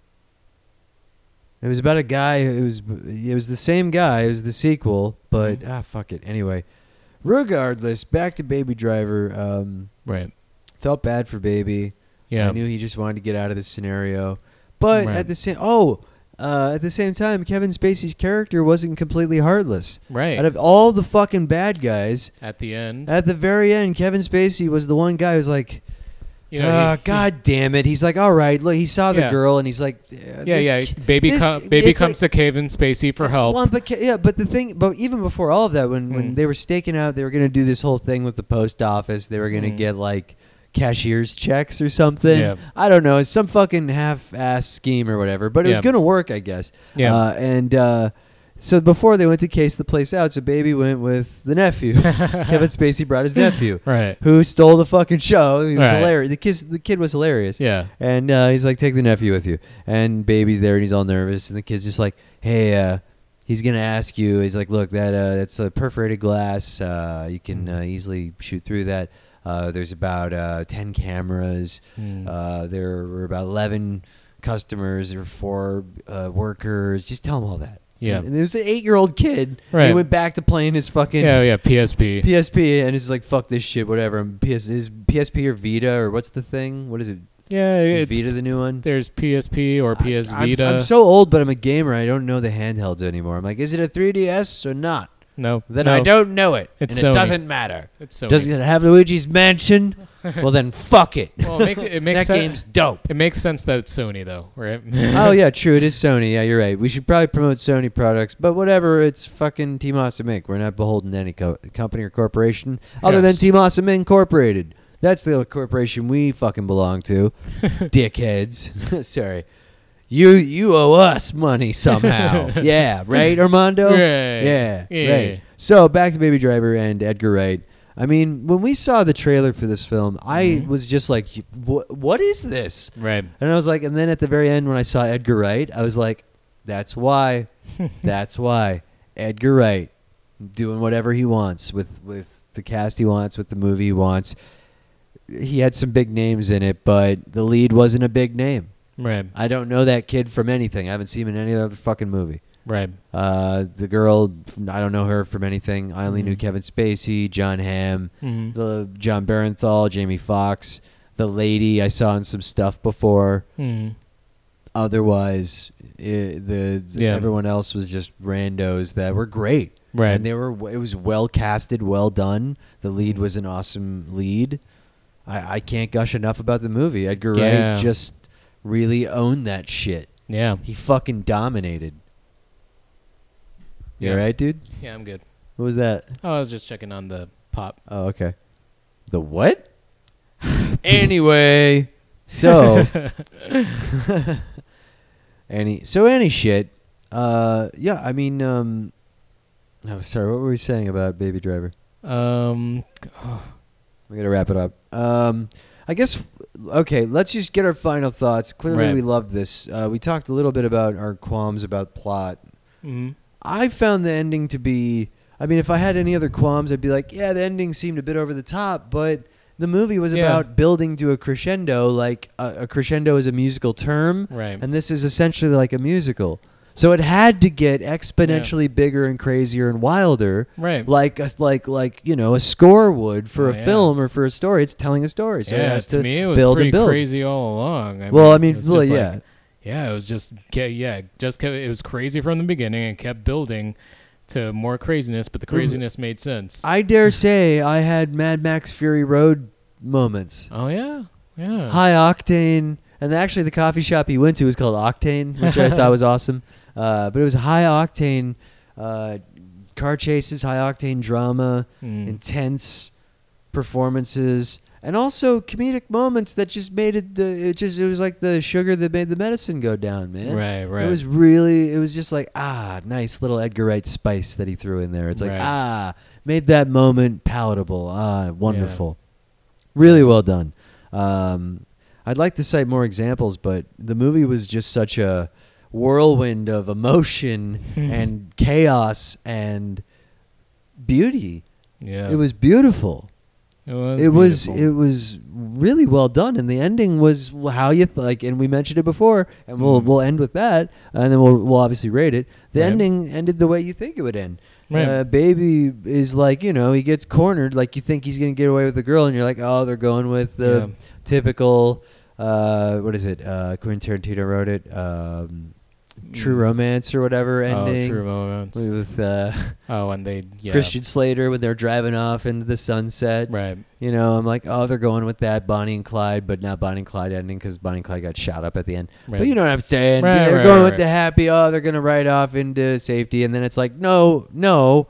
It was about a guy. It was it was the same guy. It was the sequel, but Mhm. ah, fuck it. Anyway, regardless, back to Baby Driver. Um, Right. felt bad for Baby. Yeah. I knew he just wanted to get out of this scenario, but Right. at the same oh, uh, at the same time, Kevin Spacey's character wasn't completely heartless. Right. Out of all the fucking bad guys, At the end. at the very end, Kevin Spacey was the one guy who was like. You know, uh, he- God damn it! He's like, all right. Look, he saw the Yeah. girl, and he's like, uh, Yeah, this yeah. ki- Baby, this- com- baby it's comes to Kevin Spacey for help. Well, but ca- yeah, but the thing, but even before all of that, when, when Mm. they were staking out, they were going to do this whole thing with the post office. They were going to Mm. get like cashier's checks or something. Yeah. I don't know. It's some fucking half-ass scheme or whatever, but it was Yeah. going to work, I guess. Yeah. Uh, and uh, so before they went to case the place out, so Baby went with the nephew. Kevin Spacey brought his nephew, Right. who stole the fucking show. He was Right. hilarious. The kid, the kid was hilarious. Yeah. And uh, he's like, take the nephew with you. And Baby's there, and he's all nervous. And the kid's just like, hey, uh, he's going to ask you. He's like, look, that uh, that's a perforated glass. Uh, you can uh, easily shoot through that. Uh, there's about uh, ten cameras. Mm. Uh, there were about eleven customers. There were four uh, workers. Just tell him all that. Yeah. And there was an eight-year-old kid. Right. He went back to playing his fucking Yeah, yeah. P S P. P S P, and he's like, fuck this shit, whatever. And P S, is P S P or Vita, or what's the thing? What is it? Yeah, Is it's, Vita the new one? there's P S P or P S I- I'm- Vita. I'm, so old, but I'm a gamer. I don't know the handhelds anymore. I'm like, is it a three D S or not? no, Then no, I don't know it. It's and Sony. it doesn't matter. It's so. Does it have Luigi's Mansion? Well, then fuck it. Well, it makes, it makes that sen- game's dope. It makes sense that it's Sony though, right? Oh yeah, true. It is Sony. Yeah, you're right. We should probably promote Sony products, but whatever. It's fucking Team Awesome Incorporated. We're not beholden to any co- company or corporation other than Yes. Team Awesome Incorporated. That's the corporation we fucking belong to. Dickheads. Sorry. You you owe us money somehow. Yeah, right, Armando? Right. Yeah, Yeah. right. So back to Baby Driver and Edgar Wright. I mean, when we saw the trailer for this film, I Mhm. was just like, "What? What is this?" Right. And I was like, and then at the very end when I saw Edgar Wright, I was like, "That's why, that's why Edgar Wright doing whatever he wants with with the cast he wants, with the movie he wants." He had some big names in it, but the lead wasn't a big name. Right. I don't know that kid from anything. I haven't seen him in any other fucking movie. Right. Uh, the girl, I don't know her from anything. I only Mhm. knew Kevin Spacey, John Hamm, Mhm. the John Barenthal, Jamie Foxx. The lady I saw in some stuff before. Mhm. Otherwise, it, the, the Yeah. everyone else was just randos that were great. Right. And they were. It was well casted, well done. The lead was an awesome lead. I, I can't gush enough about the movie. Edgar Yeah. Wright just really owned that shit. Yeah. He fucking dominated. You Yeah. alright, dude? Yeah, I'm good. What was that? Oh, I was just checking on the pop. Oh, okay. The what? Anyway, so any so any shit. Uh, yeah, I mean, um, oh, sorry, what were we saying about Baby Driver? Um. We gotta wrap it up. Um, I guess. Okay, let's just get our final thoughts. Clearly, Right. we loved this. Uh, we talked a little bit about our qualms about plot. Mhm. I found the ending to be. I mean, if I had any other qualms, I'd be like, yeah, the ending seemed a bit over the top, but the movie was Yeah. about building to a crescendo. Like a, a crescendo is a musical term, Right. and this is essentially like a musical. So it had to get exponentially bigger and crazier and wilder, Right. like a, like like you know a score would for Oh, a yeah. film or for a story. It's telling a story, so it yeah. has To to me, it was build pretty and build. crazy all along. I Well, I it mean, was well, just like- yeah. Yeah, it was just ke- yeah, just kept, it was crazy from the beginning and kept building to more craziness, but the craziness made sense. I dare say I had Mad Max Fury Road moments. oh yeah, yeah. High octane, and actually the coffee shop he went to was called Octane, which I thought was awesome. Uh, but it was high octane uh, car chases, high octane drama, Mm. intense performances, and also comedic moments that just made it. The, it just it was like the sugar that made the medicine go down, man. Right, right. It was really. It was just like ah, nice little Edgar Wright spice that he threw in there. It's like Right. ah, made that moment palatable. Ah, wonderful. Really well done. Um, I'd like to cite more examples, but the movie was just such a whirlwind of emotion and chaos and beauty. yeah. It was beautiful. It was. It was beautiful. it was really well done, and the ending was how you th- like. And we mentioned it before, and we'll Mhm. we'll end with that, and then we'll we'll obviously rate it. The Right. ending ended the way you think it would end. Right. Uh, baby is like, you know, he gets cornered, like you think he's gonna get away with the girl, and you're like, oh, they're going with the Yeah. typical. Uh, what is it? Uh, Quentin Tarantino wrote it. Um, True Mm. Romance or whatever ending. Oh, True Romance. With uh, Oh, and they yeah. Christian Slater when they're driving off into the sunset. Right. You know, I'm like, oh, they're going with that Bonnie and Clyde, but not Bonnie and Clyde ending because Bonnie and Clyde got shot up at the end. Right. But you know what I'm saying? Right, they're right, going right, with right. the happy, oh, they're going to ride off into safety. And then it's like, no, no,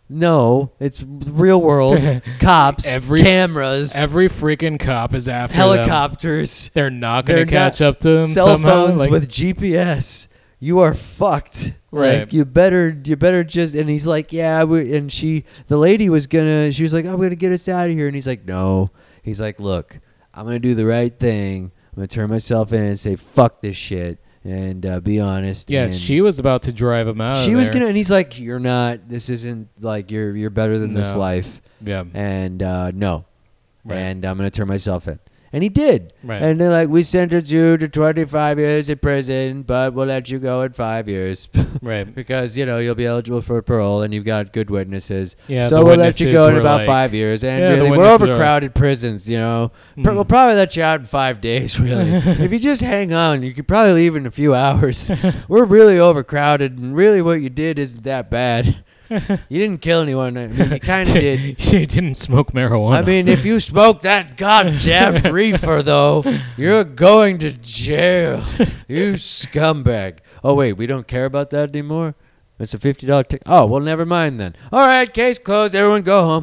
no. It's real world. Cops, Every- cameras, Every freaking cop is after them. helicopters, They're not going They're to catch not- up to them cell somehow. phones like, with G P S. You are fucked. Right. Like, you better, you better just. And he's like, yeah. We, and she, the lady was gonna. She was like, I'm gonna get us out of here. And he's like, no. He's like, look, I'm gonna do the right thing. I'm gonna turn myself in and say, fuck this shit, and uh, be honest. yeah, and she was about to drive him out. She of was there. gonna. And he's like, you're not. This isn't like you're. You're better than this No. life. Yeah. And uh, no. Right. And I'm gonna turn myself in. And he did. Right. And they're like, we sentenced you to twenty-five years in prison, but we'll let you go in five years. Right. Because, you know, you'll be eligible for parole and you've got good witnesses. Yeah, so the we'll let you witnesses go in were about like- five years. And Yeah, the really, we're witnesses are- overcrowded prisons, you know. Pr- Mm. We'll probably let you out in five days, really. If you just hang on, you could probably leave in a few hours. We're really overcrowded, and really what you did isn't that bad. You didn't kill anyone. I mean, you kind of did. She didn't smoke marijuana. I mean, if you smoke that goddamn reefer, though, you're going to jail. You scumbag. Oh, wait, we don't care about that anymore? It's a fifty dollar ticket. Oh, well, never mind then. All right, case closed. Everyone go home.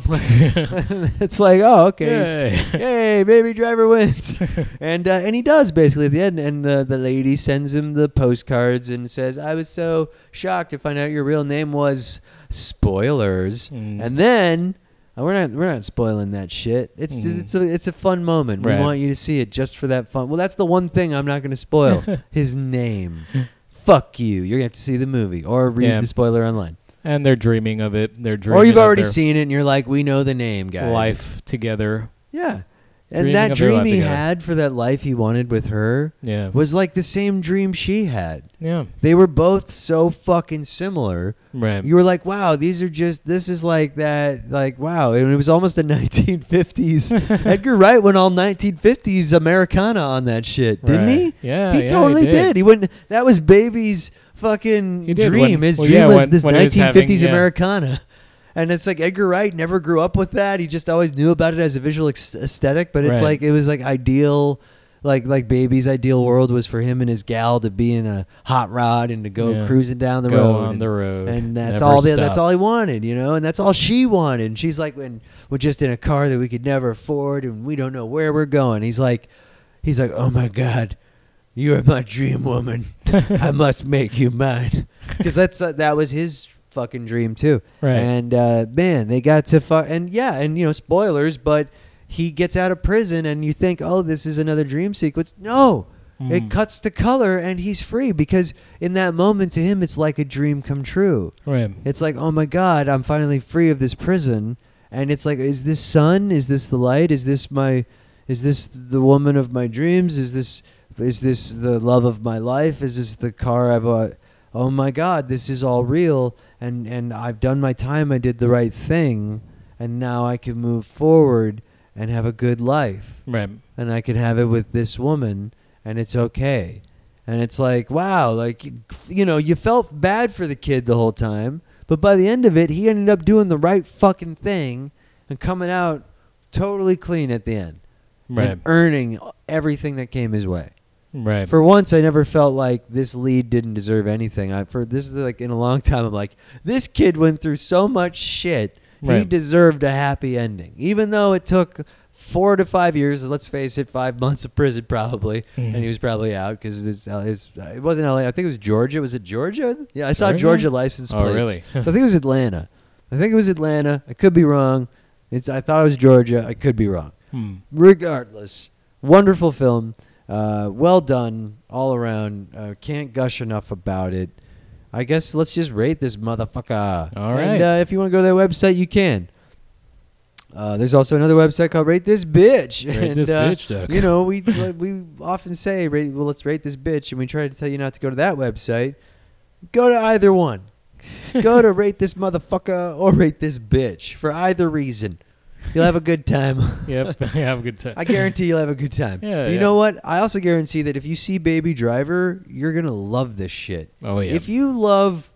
It's like, oh, okay. Yay. Yay, Baby Driver wins. and uh, and he does, basically, at the end. And the, the lady sends him the postcards and says, I was so shocked to find out your real name was Spoilers. Mm. And then... Uh, We're not we're not spoiling that shit. It's Mm. it's a it's a fun moment. Right. We want you to see it just for that fun. Well, that's the one thing I'm not going to spoil. His name. Fuck you. You're going to have to see the movie or read Yeah. the spoiler online. And they're dreaming of it. They're dreaming Or you've of already their seen it and you're like, we know the name, guys. life together. Yeah. And Dreaming that of their dream life he together. had for that life he wanted with her Yeah. was like the same dream she had. Yeah. They were both so fucking similar. Right. You were like, wow, these are just, this is like that, like, wow. And it was almost the nineteen fifties. Edgar Wright went all nineteen fifties Americana on that shit, didn't Right. he? Yeah, He yeah, totally he did. did. He went, that was Baby's fucking He did dream. when- His well, dream yeah, was when- this when he was nineteen fifties having- yeah. Americana. And it's like Edgar Wright never grew up with that. He just always knew about it as a visual ex- aesthetic. But it's Right. like, it was like ideal, like like Baby's ideal world was for him and his gal to be in a hot rod and to go Yeah. cruising down the Go road. on and, the road. and that's Never all they, stop. that's all he wanted, you know, and that's all she wanted. And she's like, when we're just in a car that we could never afford and we don't know where we're going. He's like, he's like, oh my God, you are my dream woman. I must make you mine, because that's uh, that was his fucking dream too. Right. And uh, man, they got to fuck, and yeah, and you know, spoilers, but he gets out of prison, and you think, oh, this is another dream sequence. No. It Mm. cuts to color and he's free, because in that moment to him it's like a dream come true. Right. It's like, oh my God, I'm finally free of this prison. And it's like, is this sun? Is this the light? Is this my, is this the woman of my dreams? Is this, is this the love of my life? Is this the car I bought? Oh my God, this is all real. And, and I've done my time. I did the right thing. And now I can move forward and have a good life. Right. And I can have it with this woman. And it's okay. And it's like, wow, like, you know, you felt bad for the kid the whole time. But by the end of it, he ended up doing the right fucking thing and coming out totally clean at the end. Right. And earning everything that came his way. Right. For once, I never felt like this lead didn't deserve anything. I, for this is like in a long time, I'm like, this kid went through so much shit. He Right. deserved a happy ending. Even though it took four to five years, let's face it, five months of prison probably, Mhm. and he was probably out because it's, it's, it wasn't L A. I think it was Georgia. Was it Georgia? Yeah, I saw Georgia? Georgia license Oh, plates. really? So I think it was Atlanta. I think it was Atlanta. I could be wrong. It's I thought it was Georgia. I could be wrong. Hmm. Regardless, wonderful film. Uh, well done all around. Uh, can't gush enough about it. I guess let's just rate this motherfucker. All And right. uh, if you want to go to their website, you can. Uh, there's also another website called Rate This Bitch. Rate and, This uh, Bitch, Doug. You know, we we often say, rate, well, let's rate this bitch, and we try to tell you not to go to that website. Go to either one. Go to Rate This Motherfucker or Rate This Bitch for either reason. You'll have a good time. Yep. Have a good time. I guarantee you'll have a good time. Yeah, But you yeah. know what? I also guarantee that if you see Baby Driver, you're going to love this shit. Oh, yeah. If you love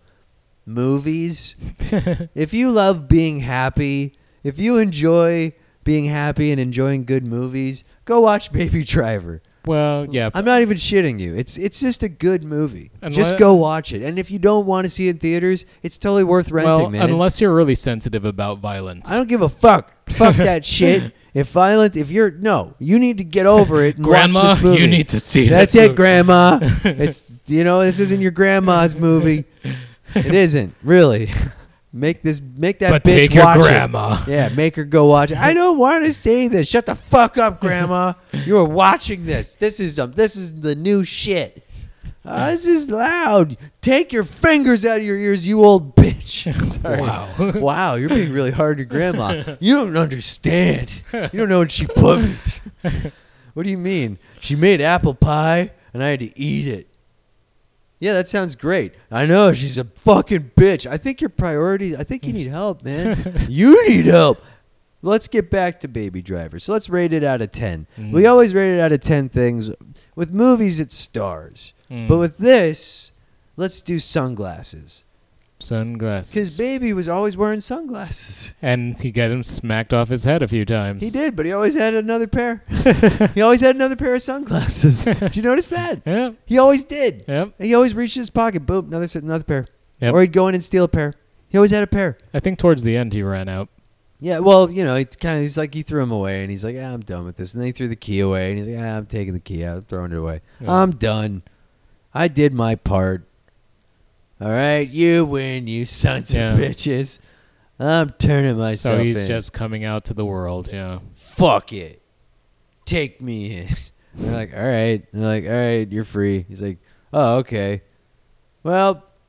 movies, if you love being happy, if you enjoy being happy and enjoying good movies, go watch Baby Driver. Well, yeah. I'm not even shitting you. It's it's just a good movie. just Unle- go watch it. And if you don't want to see it in theaters, it's totally worth renting, well, man. unless you're really sensitive about violence. I don't give a fuck. Fuck that shit. If violent, if you're no, you need to get over it and Grandma, watch this movie. you need to see That's this it, movie. Grandma. It's you know this isn't your grandma's movie. It isn't really. Make this make that But bitch take your watch it. grandma. Yeah, make her go watch it. I don't want to say this. Shut the fuck up, Grandma. You are watching this. This is um, this is the new shit. Uh, this is loud. Take your fingers out of your ears, you old bitch. Sorry. Wow. Wow, you're being really hard to Grandma. You don't understand. You don't know what she put me through. What do you mean? She made apple pie, and I had to eat it. Yeah, that sounds great. I know, she's a fucking bitch. I think your priority, I think you need help, man. You need help. Let's get back to Baby Driver. So let's rate it out of ten. Mm. We always rate it out of ten things. With movies, it's stars. Mm. But with this, let's do sunglasses. Sunglasses. Because Baby was always wearing sunglasses. And he got him smacked off his head a few times. He did, but he always had another pair. He always had another pair of sunglasses. Did you notice that? Yep. He always did. Yep. He always reached his pocket. Boom, another another pair. Yep. Or he'd go in and steal a pair. He always had a pair. I think towards the end he ran out. Yeah, well, you know, he kind of he's like he threw them away, and he's like, "Yeah, I'm done with this." And then he threw the key away, and he's like, "Yeah, I'm taking the key out, I'm throwing it away. Yeah. I'm done. I did my part. All right, you win, you sons Yeah. of bitches. I'm turning myself So he's in. just coming out to the world, yeah. Fuck it. Take me in." And they're like, all right. And they're like, all right, you're free. He's like, oh, okay. Well,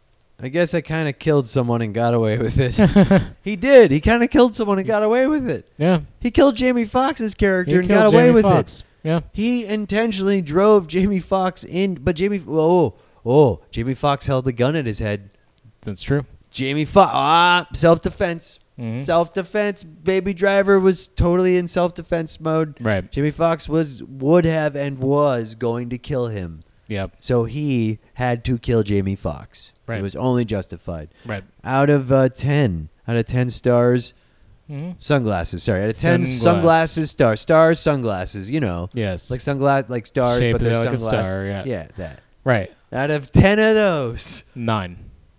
I guess I kind of killed someone and got away with it. He did. He kind of killed someone and got away with it. Yeah. He killed Jamie Foxx's character He and killed got away Jamie with Foxx. it. Yeah. He intentionally drove Jamie Foxx in, but Jamie, oh, oh, Jamie Foxx held the gun at his head. That's true. Jamie Foxx, ah, self-defense. Mhm. Self-defense. Baby Driver was totally in self-defense mode. Right. Jamie Foxx was, would have and was going to kill him. Yep. So he had to kill Jamie Foxx. Right. It was only justified. Right. Out of uh, ten, out of ten stars, Mhm. sunglasses. Sorry, out of ten Sunglasses. sunglasses, stars, stars, sunglasses. You know, Yes. like sunglass, like stars, Shaped but they're like a sunglasses. star, yeah. yeah, that. Right. Out of ten of those, Nine.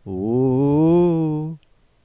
ooh,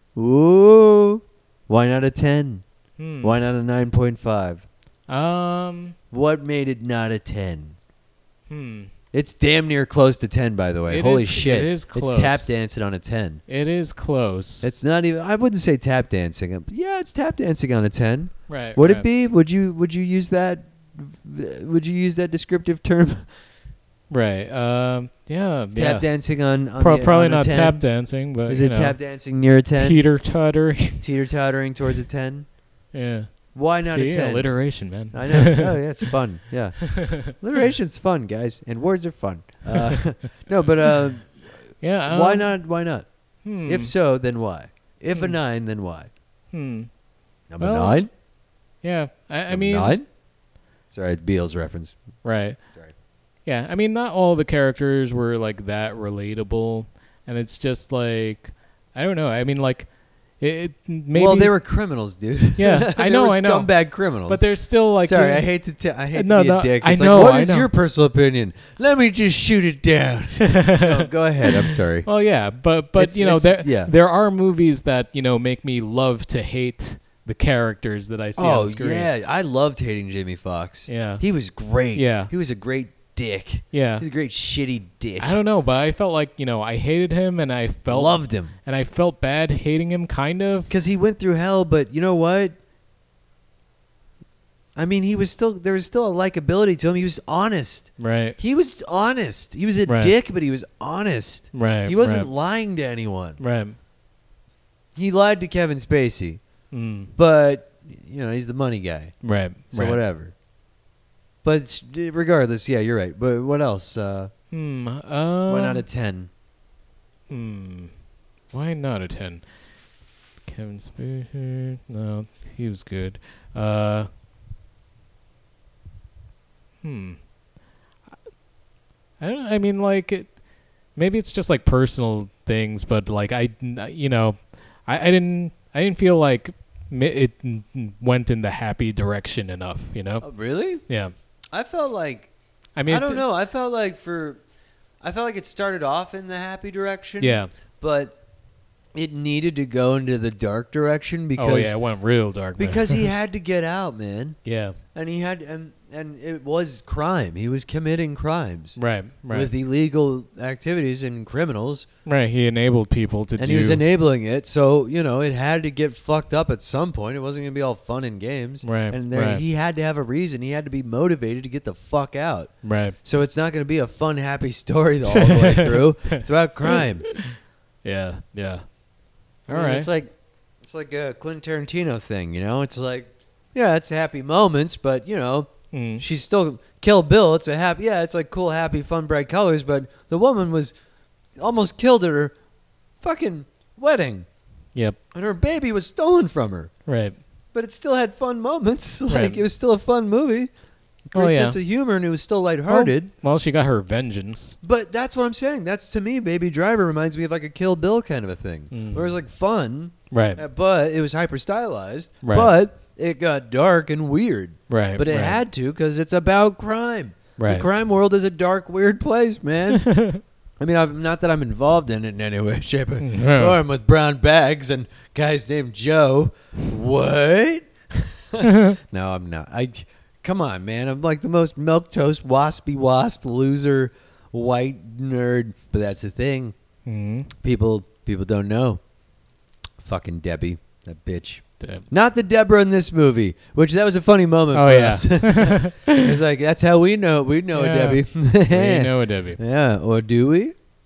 ooh, why not a ten? Hmm. Why not a nine point five? Um. What made it not a ten? Hmm. It's damn near close to ten, by the way. It Holy is- shit! it is close. It's tap dancing on a ten. It is close. It's not even. I wouldn't say tap dancing. But yeah, it's tap dancing on a ten. right. Would right. it be? Would you? Would you use that? Would you use that descriptive term? Right. Um. Yeah. Tap yeah. dancing on. on Pro- the- probably on a not ten? tap dancing, but Is you it know, tap dancing near a ten? teeter tottering. Teeter tottering towards a ten. Yeah. Why not See, a ten? alliteration, man. I know. Oh, yeah, it's fun. Yeah, alliteration's fun, guys, and words are fun. Uh, no, but uh, yeah. Um, why not? Why not? Hmm. If so, then why? If a Hmm. nine, then why? Hmm. Number Well, nine. Yeah. I, I Number mean. nine. Sorry, Beals reference. Right. Sorry. Yeah. I mean, not all the characters were like that relatable, and it's just like I don't know. I mean, like it, it maybe. Well, they were criminals, dude. Yeah, I They know, were I know. Scumbag criminals. But there's still like. Sorry, you- I hate to. T- I hate No, to be no, a dick. I It's know, like, what I is know. your personal opinion? Let me just shoot it down. No, go ahead. I'm sorry. Well, yeah, but but It's- you know it's- there yeah. there are movies that you know make me love to hate the characters that I see on Oh the screen. yeah, I loved hating Jamie Foxx. Yeah. he was great. Yeah. he was a great dick. Yeah. He's a great shitty dick. I don't know, but I felt like you know I hated him, and I felt loved him and I felt bad hating him, kind of. because he went through hell. But you know what? I mean, he was still there was still a likability to him. He was honest. Right. He was honest. He was a Right. dick, but he was honest. Right. He wasn't Right. lying to anyone. Right. He lied to Kevin Spacey, Mm. but you know he's the money guy, Right. so right. whatever. But sh- regardless, yeah, you're right. But what else? Uh, Hmm. Um, why not a ten? Hmm. Why not a ten? Kevin Spacey. No, he was good. Uh. Hmm. I don't. I mean, like, it, maybe it's just like personal things, but like I, you know, I, I didn't. I didn't feel like mi- it n- went in the happy direction enough. You know. Oh, really? Yeah. I felt like I mean, I it's- don't know. I felt like for I felt like it started off in the happy direction. Yeah. but it needed to go into the dark direction because Oh yeah, it went real dark. man. because he had to get out, man, yeah. and he had and and it was crime. He was committing crimes Right. Right. with illegal activities and criminals. right. He enabled people to And do. he was enabling it, so you know it had to get fucked up at some point. It wasn't gonna be all fun and games, Right, And there, right. he had to have a reason. He had to be motivated to get the fuck out. right. So it's not gonna be a fun, happy story the all the way through. It's about crime. Yeah. Yeah. I All mean, right. It's like it's like a Quentin Tarantino thing, you know. It's like, yeah, it's happy moments, but you know, Mm. she's still Kill Bill. It's a happy, yeah, it's like cool, happy, fun, bright colors. But the woman was almost killed at her fucking wedding, Yep. and her baby was stolen from her. Right. But it still had fun moments. Like Right. it was still a fun movie. Great Oh, yeah. sense of humor, and it was still lighthearted. Well, well, she got her vengeance. But that's what I'm saying. That's to me, Baby Driver reminds me of like a Kill Bill kind of a thing, Mm. where it was like fun, Right. uh, but it was hyper stylized. Right. But it got dark and weird. Right. But it right. had to because it's about crime. Right. The crime world is a dark, weird place, man. I mean, I'm, not that I'm involved in it in any way, shape, or No. form with brown bags and guys named Joe. What? No, I'm not. I come on, man. I'm like the most milquetoast, waspy wasp, loser, white nerd. But that's the thing. Mm. People, people don't know. Fucking Debbie, that bitch. Deb- Not the Deborah in this movie, which that was a funny moment Oh, for yeah. us. It's like that's how we know we know Yeah. Debbie. We know it, Debbie. Yeah, or do we?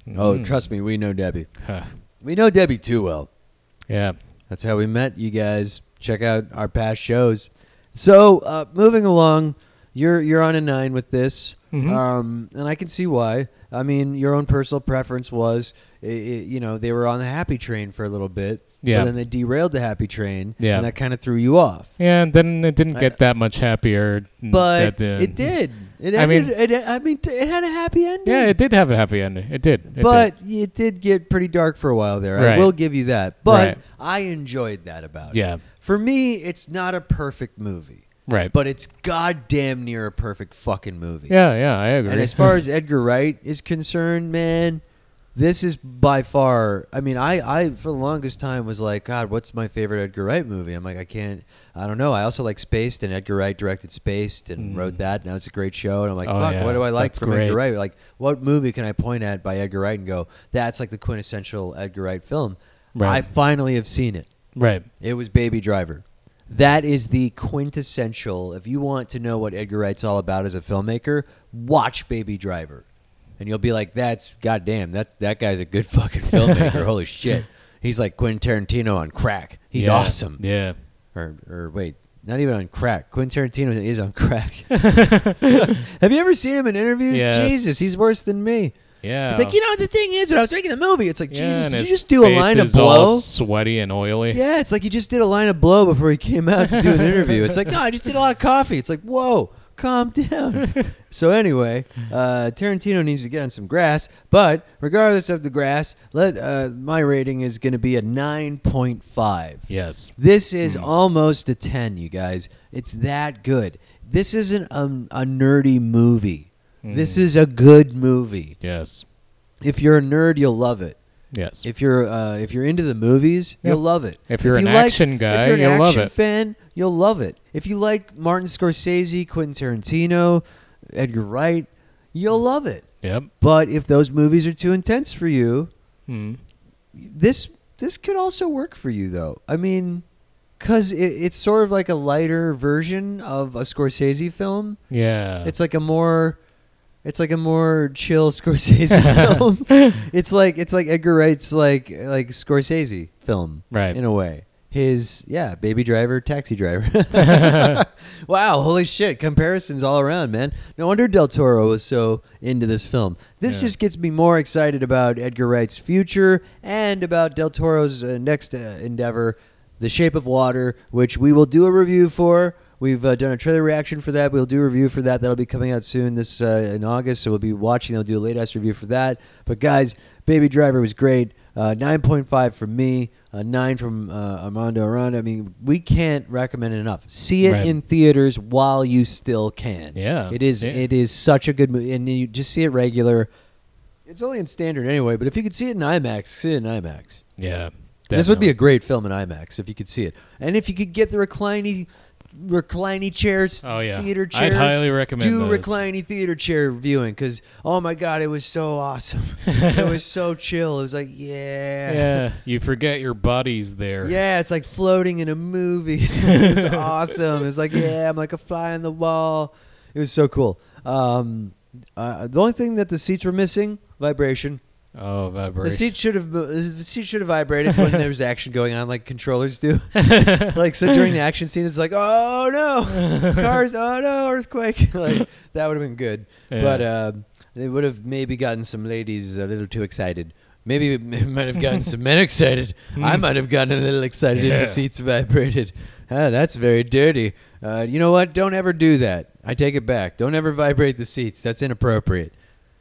Oh, Mm. trust me, we know Debbie. Huh. We know Debbie too well. Yeah. That's how we met. You guys check out our past shows. So uh, moving along, you're you're on a nine with this, Mhm. um, and I can see why. I mean, your own personal preference was, i i you know, they were on the happy train for a little bit. Yeah. But then they derailed the happy train. Yeah. And that kind of threw you off. Yeah, and then it didn't I- get that much happier. But at the- it did. It I ended, mean- it, I mean, t- it had a happy ending. Yeah, it did have a happy ending. It did. It but did. it did get pretty dark for a while there. I Right. will give you that. But Right. I enjoyed that about it. Yeah. For me, it's not a perfect movie. Right. But it's goddamn near a perfect fucking movie. yeah, yeah, I agree. And as far as Edgar Wright is concerned, man, this is by far. I mean, I, I for the longest time was like, God, what's my favorite Edgar Wright movie? I'm like, I can't. I don't know. I also like Spaced, and Edgar Wright directed Spaced and Mm. wrote that. Now it's a great show, and I'm like, Oh, fuck, yeah. what do I like That's from great. Edgar Wright? Like, what movie can I point at by Edgar Wright and go, that's like the quintessential Edgar Wright film? Right. I finally have seen it. right. It was Baby Driver. That is the quintessential. If you want to know what Edgar Wright's all about as a filmmaker, watch Baby Driver. And you'll be like, that's goddamn, that that guy's a good fucking filmmaker. Holy shit. He's like Quentin Tarantino on crack. He's Yeah. awesome. Yeah. Or or wait, not even on crack. Quentin Tarantino is on crack. Have you ever seen him in interviews? Yes. Jesus, he's worse than me. Yeah. It's like, you know, the thing is, when I was making the movie, it's like, yeah, Jesus, and did you his just do a face line of is all blow? sweaty and oily. Yeah, it's like you just did a line of blow before he came out to do an interview. It's like, no, I just did a lot of coffee. It's like, whoa, calm down. So anyway, uh, Tarantino needs to get on some grass. But regardless of the grass, let uh, my rating is going to be a nine point five. Yes. This is Hmm. almost a ten, you guys. It's that good. This isn't a, a nerdy movie. This Mm. is a good movie. Yes. If you're a nerd, you'll love it. Yes. If you're uh, if you're into the movies, Yeah. you'll love it. If you're you an like- action guy, if you're an you'll love action it. fan, you'll love it. If you like Martin Scorsese, Quentin Tarantino, Edgar Wright, you'll love it. Yep. But if those movies are too intense for you, Mm. this this could also work for you, though. I mean, because it, it's sort of like a lighter version of a Scorsese film. Yeah. It's like a more, it's like a more chill Scorsese film. It's like it's like Edgar Wright's like like Scorsese film, Right. In a way, his yeah, Baby Driver, Taxi Driver. Wow, holy shit! Comparisons all around, man. No wonder Del Toro was so into this film. This Yeah. just gets me more excited about Edgar Wright's future and about Del Toro's uh, next uh, endeavor, The Shape of Water, which we will do a review for. We've uh, done a trailer reaction for that. We'll do a review for that. That'll be coming out soon this uh, in August, so we'll be watching. They'll do a late-ass review for that. But, guys, Baby Driver was great. Uh, nine point five from me, uh, nine from uh, Armando Aranda. I mean, we can't recommend it enough. See it Right. in theaters while you still can. Yeah, It is, yeah. it is such a good movie. And you just see it regular. It's only in standard anyway, but if you could see it in IMAX, see it in IMAX. Yeah. This would be a definitely. great film in IMAX if you could see it. And if you could get the reclining reclining chairs, Oh, yeah. theater I'd chairs. highly recommend do those. reclining theater chair viewing because oh my god, it was so awesome. It was so chill. It was like yeah, Yeah. You forget your body's there. yeah. It's like floating in a movie. It was awesome. It's like yeah, I'm like a fly on the wall. It was so cool. Um, uh, the only thing that the seats were missing, vibration. Oh, vibration. The seat should have the seat should have vibrated when there was action going on, like controllers do. Like so during the action scene, it's like, oh no, cars, oh no, earthquake. Like that would have been good, Yeah. but uh, they would have maybe gotten some ladies a little too excited. Maybe it might have gotten some men excited. I might have gotten a little excited if Yeah. the seats vibrated. Ah, that's very dirty. Uh, you know what? Don't ever do that. I take it back. Don't ever vibrate the seats. That's inappropriate.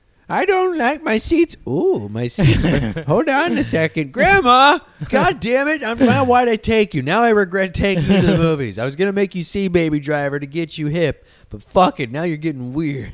I don't like my seats. Ooh, my seats. Hold on a second. Grandma, God damn it. I'm, now why'd I take you? Now I regret taking you to the movies. I was going to make you see Baby Driver to get you hip, but fuck it. Now you're getting weird.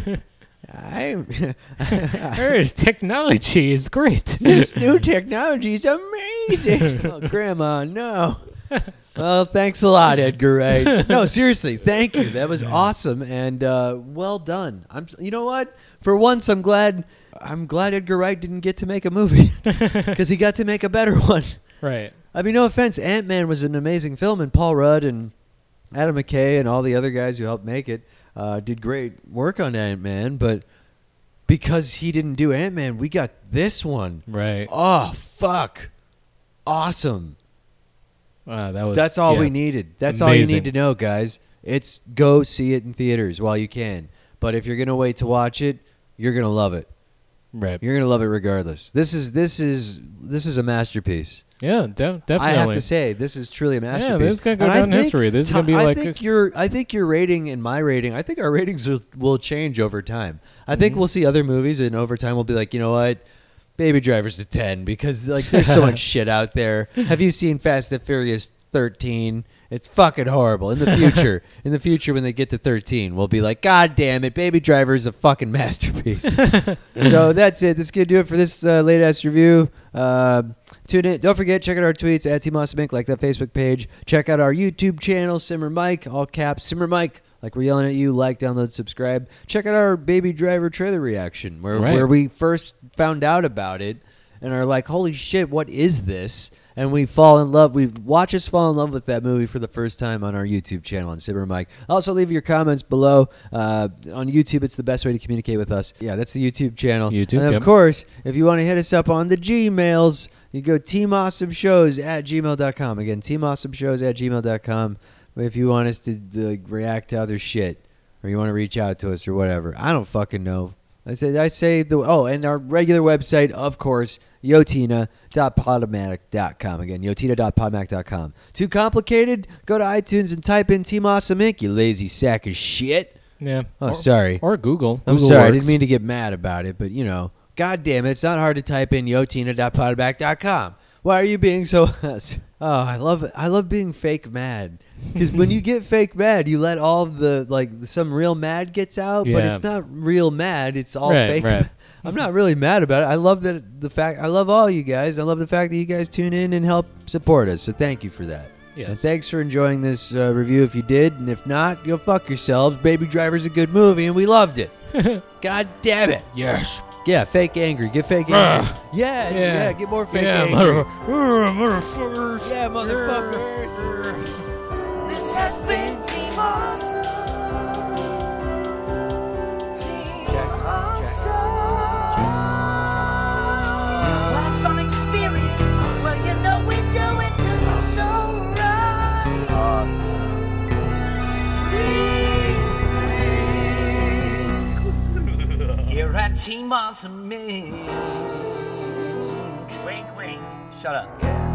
I, Her technology is great. this new technology is amazing. Oh, Grandma, no. Well, thanks a lot, Edgar Wright. No, seriously, thank you. That was awesome and uh, well done. I'm. You know what? For once, I'm glad. I'm glad Edgar Wright didn't get to make a movie because he got to make a better one. Right. I mean, no offense, Ant-Man was an amazing film, and Paul Rudd and Adam McKay and all the other guys who helped make it uh, did great work on Ant-Man. But because he didn't do Ant-Man, we got this one. Right. Oh, fuck. Awesome. Wow, that was. That's all yeah. we needed. That's all you Amazing. need to know, guys. It's go see it in theaters while you can. But if you're going to wait to watch it, you're going to love it. Right. You're going to love it regardless. This is this is this is a masterpiece. Yeah, de- definitely. I have to say, this is truly a masterpiece. Yeah, this is gonna go And I down in think- history. This is gonna be I like think a- your I think your rating and my rating. I think our ratings will, will change over time. I think Mm-hmm. we'll see other movies, and over time we'll be like, you know what, Baby Driver's a ten because like there's so much shit out there. Have you seen Fast and Furious thirteen? It's fucking horrible. In the future, in the future when they get to thirteen, we'll be like, God damn it, Baby Driver is a fucking masterpiece. So that's it. That's gonna do it for this uh, late ass review. Uh, tune in. Don't forget, check out our tweets at Team Awesome Inc. Like that Facebook page. Check out our YouTube channel, Simmer Mike, all caps, Simmer Mike. Like we're yelling at you. Like, download, subscribe. Check out our Baby Driver trailer reaction, where Right. where we first found out about it and are like, holy shit, what is this? And we fall in love. We watch us fall in love with that movie for the first time on our YouTube channel on Simmer Mike. Also, leave your comments below. Uh, on YouTube, it's the best way to communicate with us. Yeah, that's the YouTube channel. YouTube, And of yep. course, if you want to hit us up on the Gmails, you go team awesome shows at gmail dot com. Again, team awesome shows at gmail dot com. If you want us to, to react to other shit, or you want to reach out to us or whatever, I don't fucking know. I say, I say the oh, and our regular website, of course, yotina dot podomatic dot com. Again, yotina dot podomatic dot com. Too complicated? Go to iTunes and type in Team Awesome Incorporated, you lazy sack of shit. Yeah. Oh, or, sorry. Or Google. I'm Google sorry. I works. didn't mean to get mad about it, but, you know, God damn it. It's not hard to type in yotina dot podomatic dot com. Why are you being so... Oh, I love it. I love being fake mad. Because when you get fake mad, you let all of the, like, some real mad gets out, but Yeah. it's not real mad. It's all Right, fake. right. I'm not really mad about it. I love that the fact... I love all you guys. I love the fact that you guys tune in and help support us. So thank you for that. Yes. And thanks for enjoying this uh, review if you did. And if not, go fuck yourselves. Baby Driver's a good movie, and we loved it. God damn it. Yes. Yeah, fake angry. Get fake angry. Yes, yeah. Yeah. Get more fake Yeah, angry. motherfuckers. Yeah, motherfuckers. This has been Team Awesome. Team Awesome. What a fun experience. Well, you know we do it to the soul right. Awesome. Here at Team Awesome Incorporated. Wink, wink. Shut up. Yeah.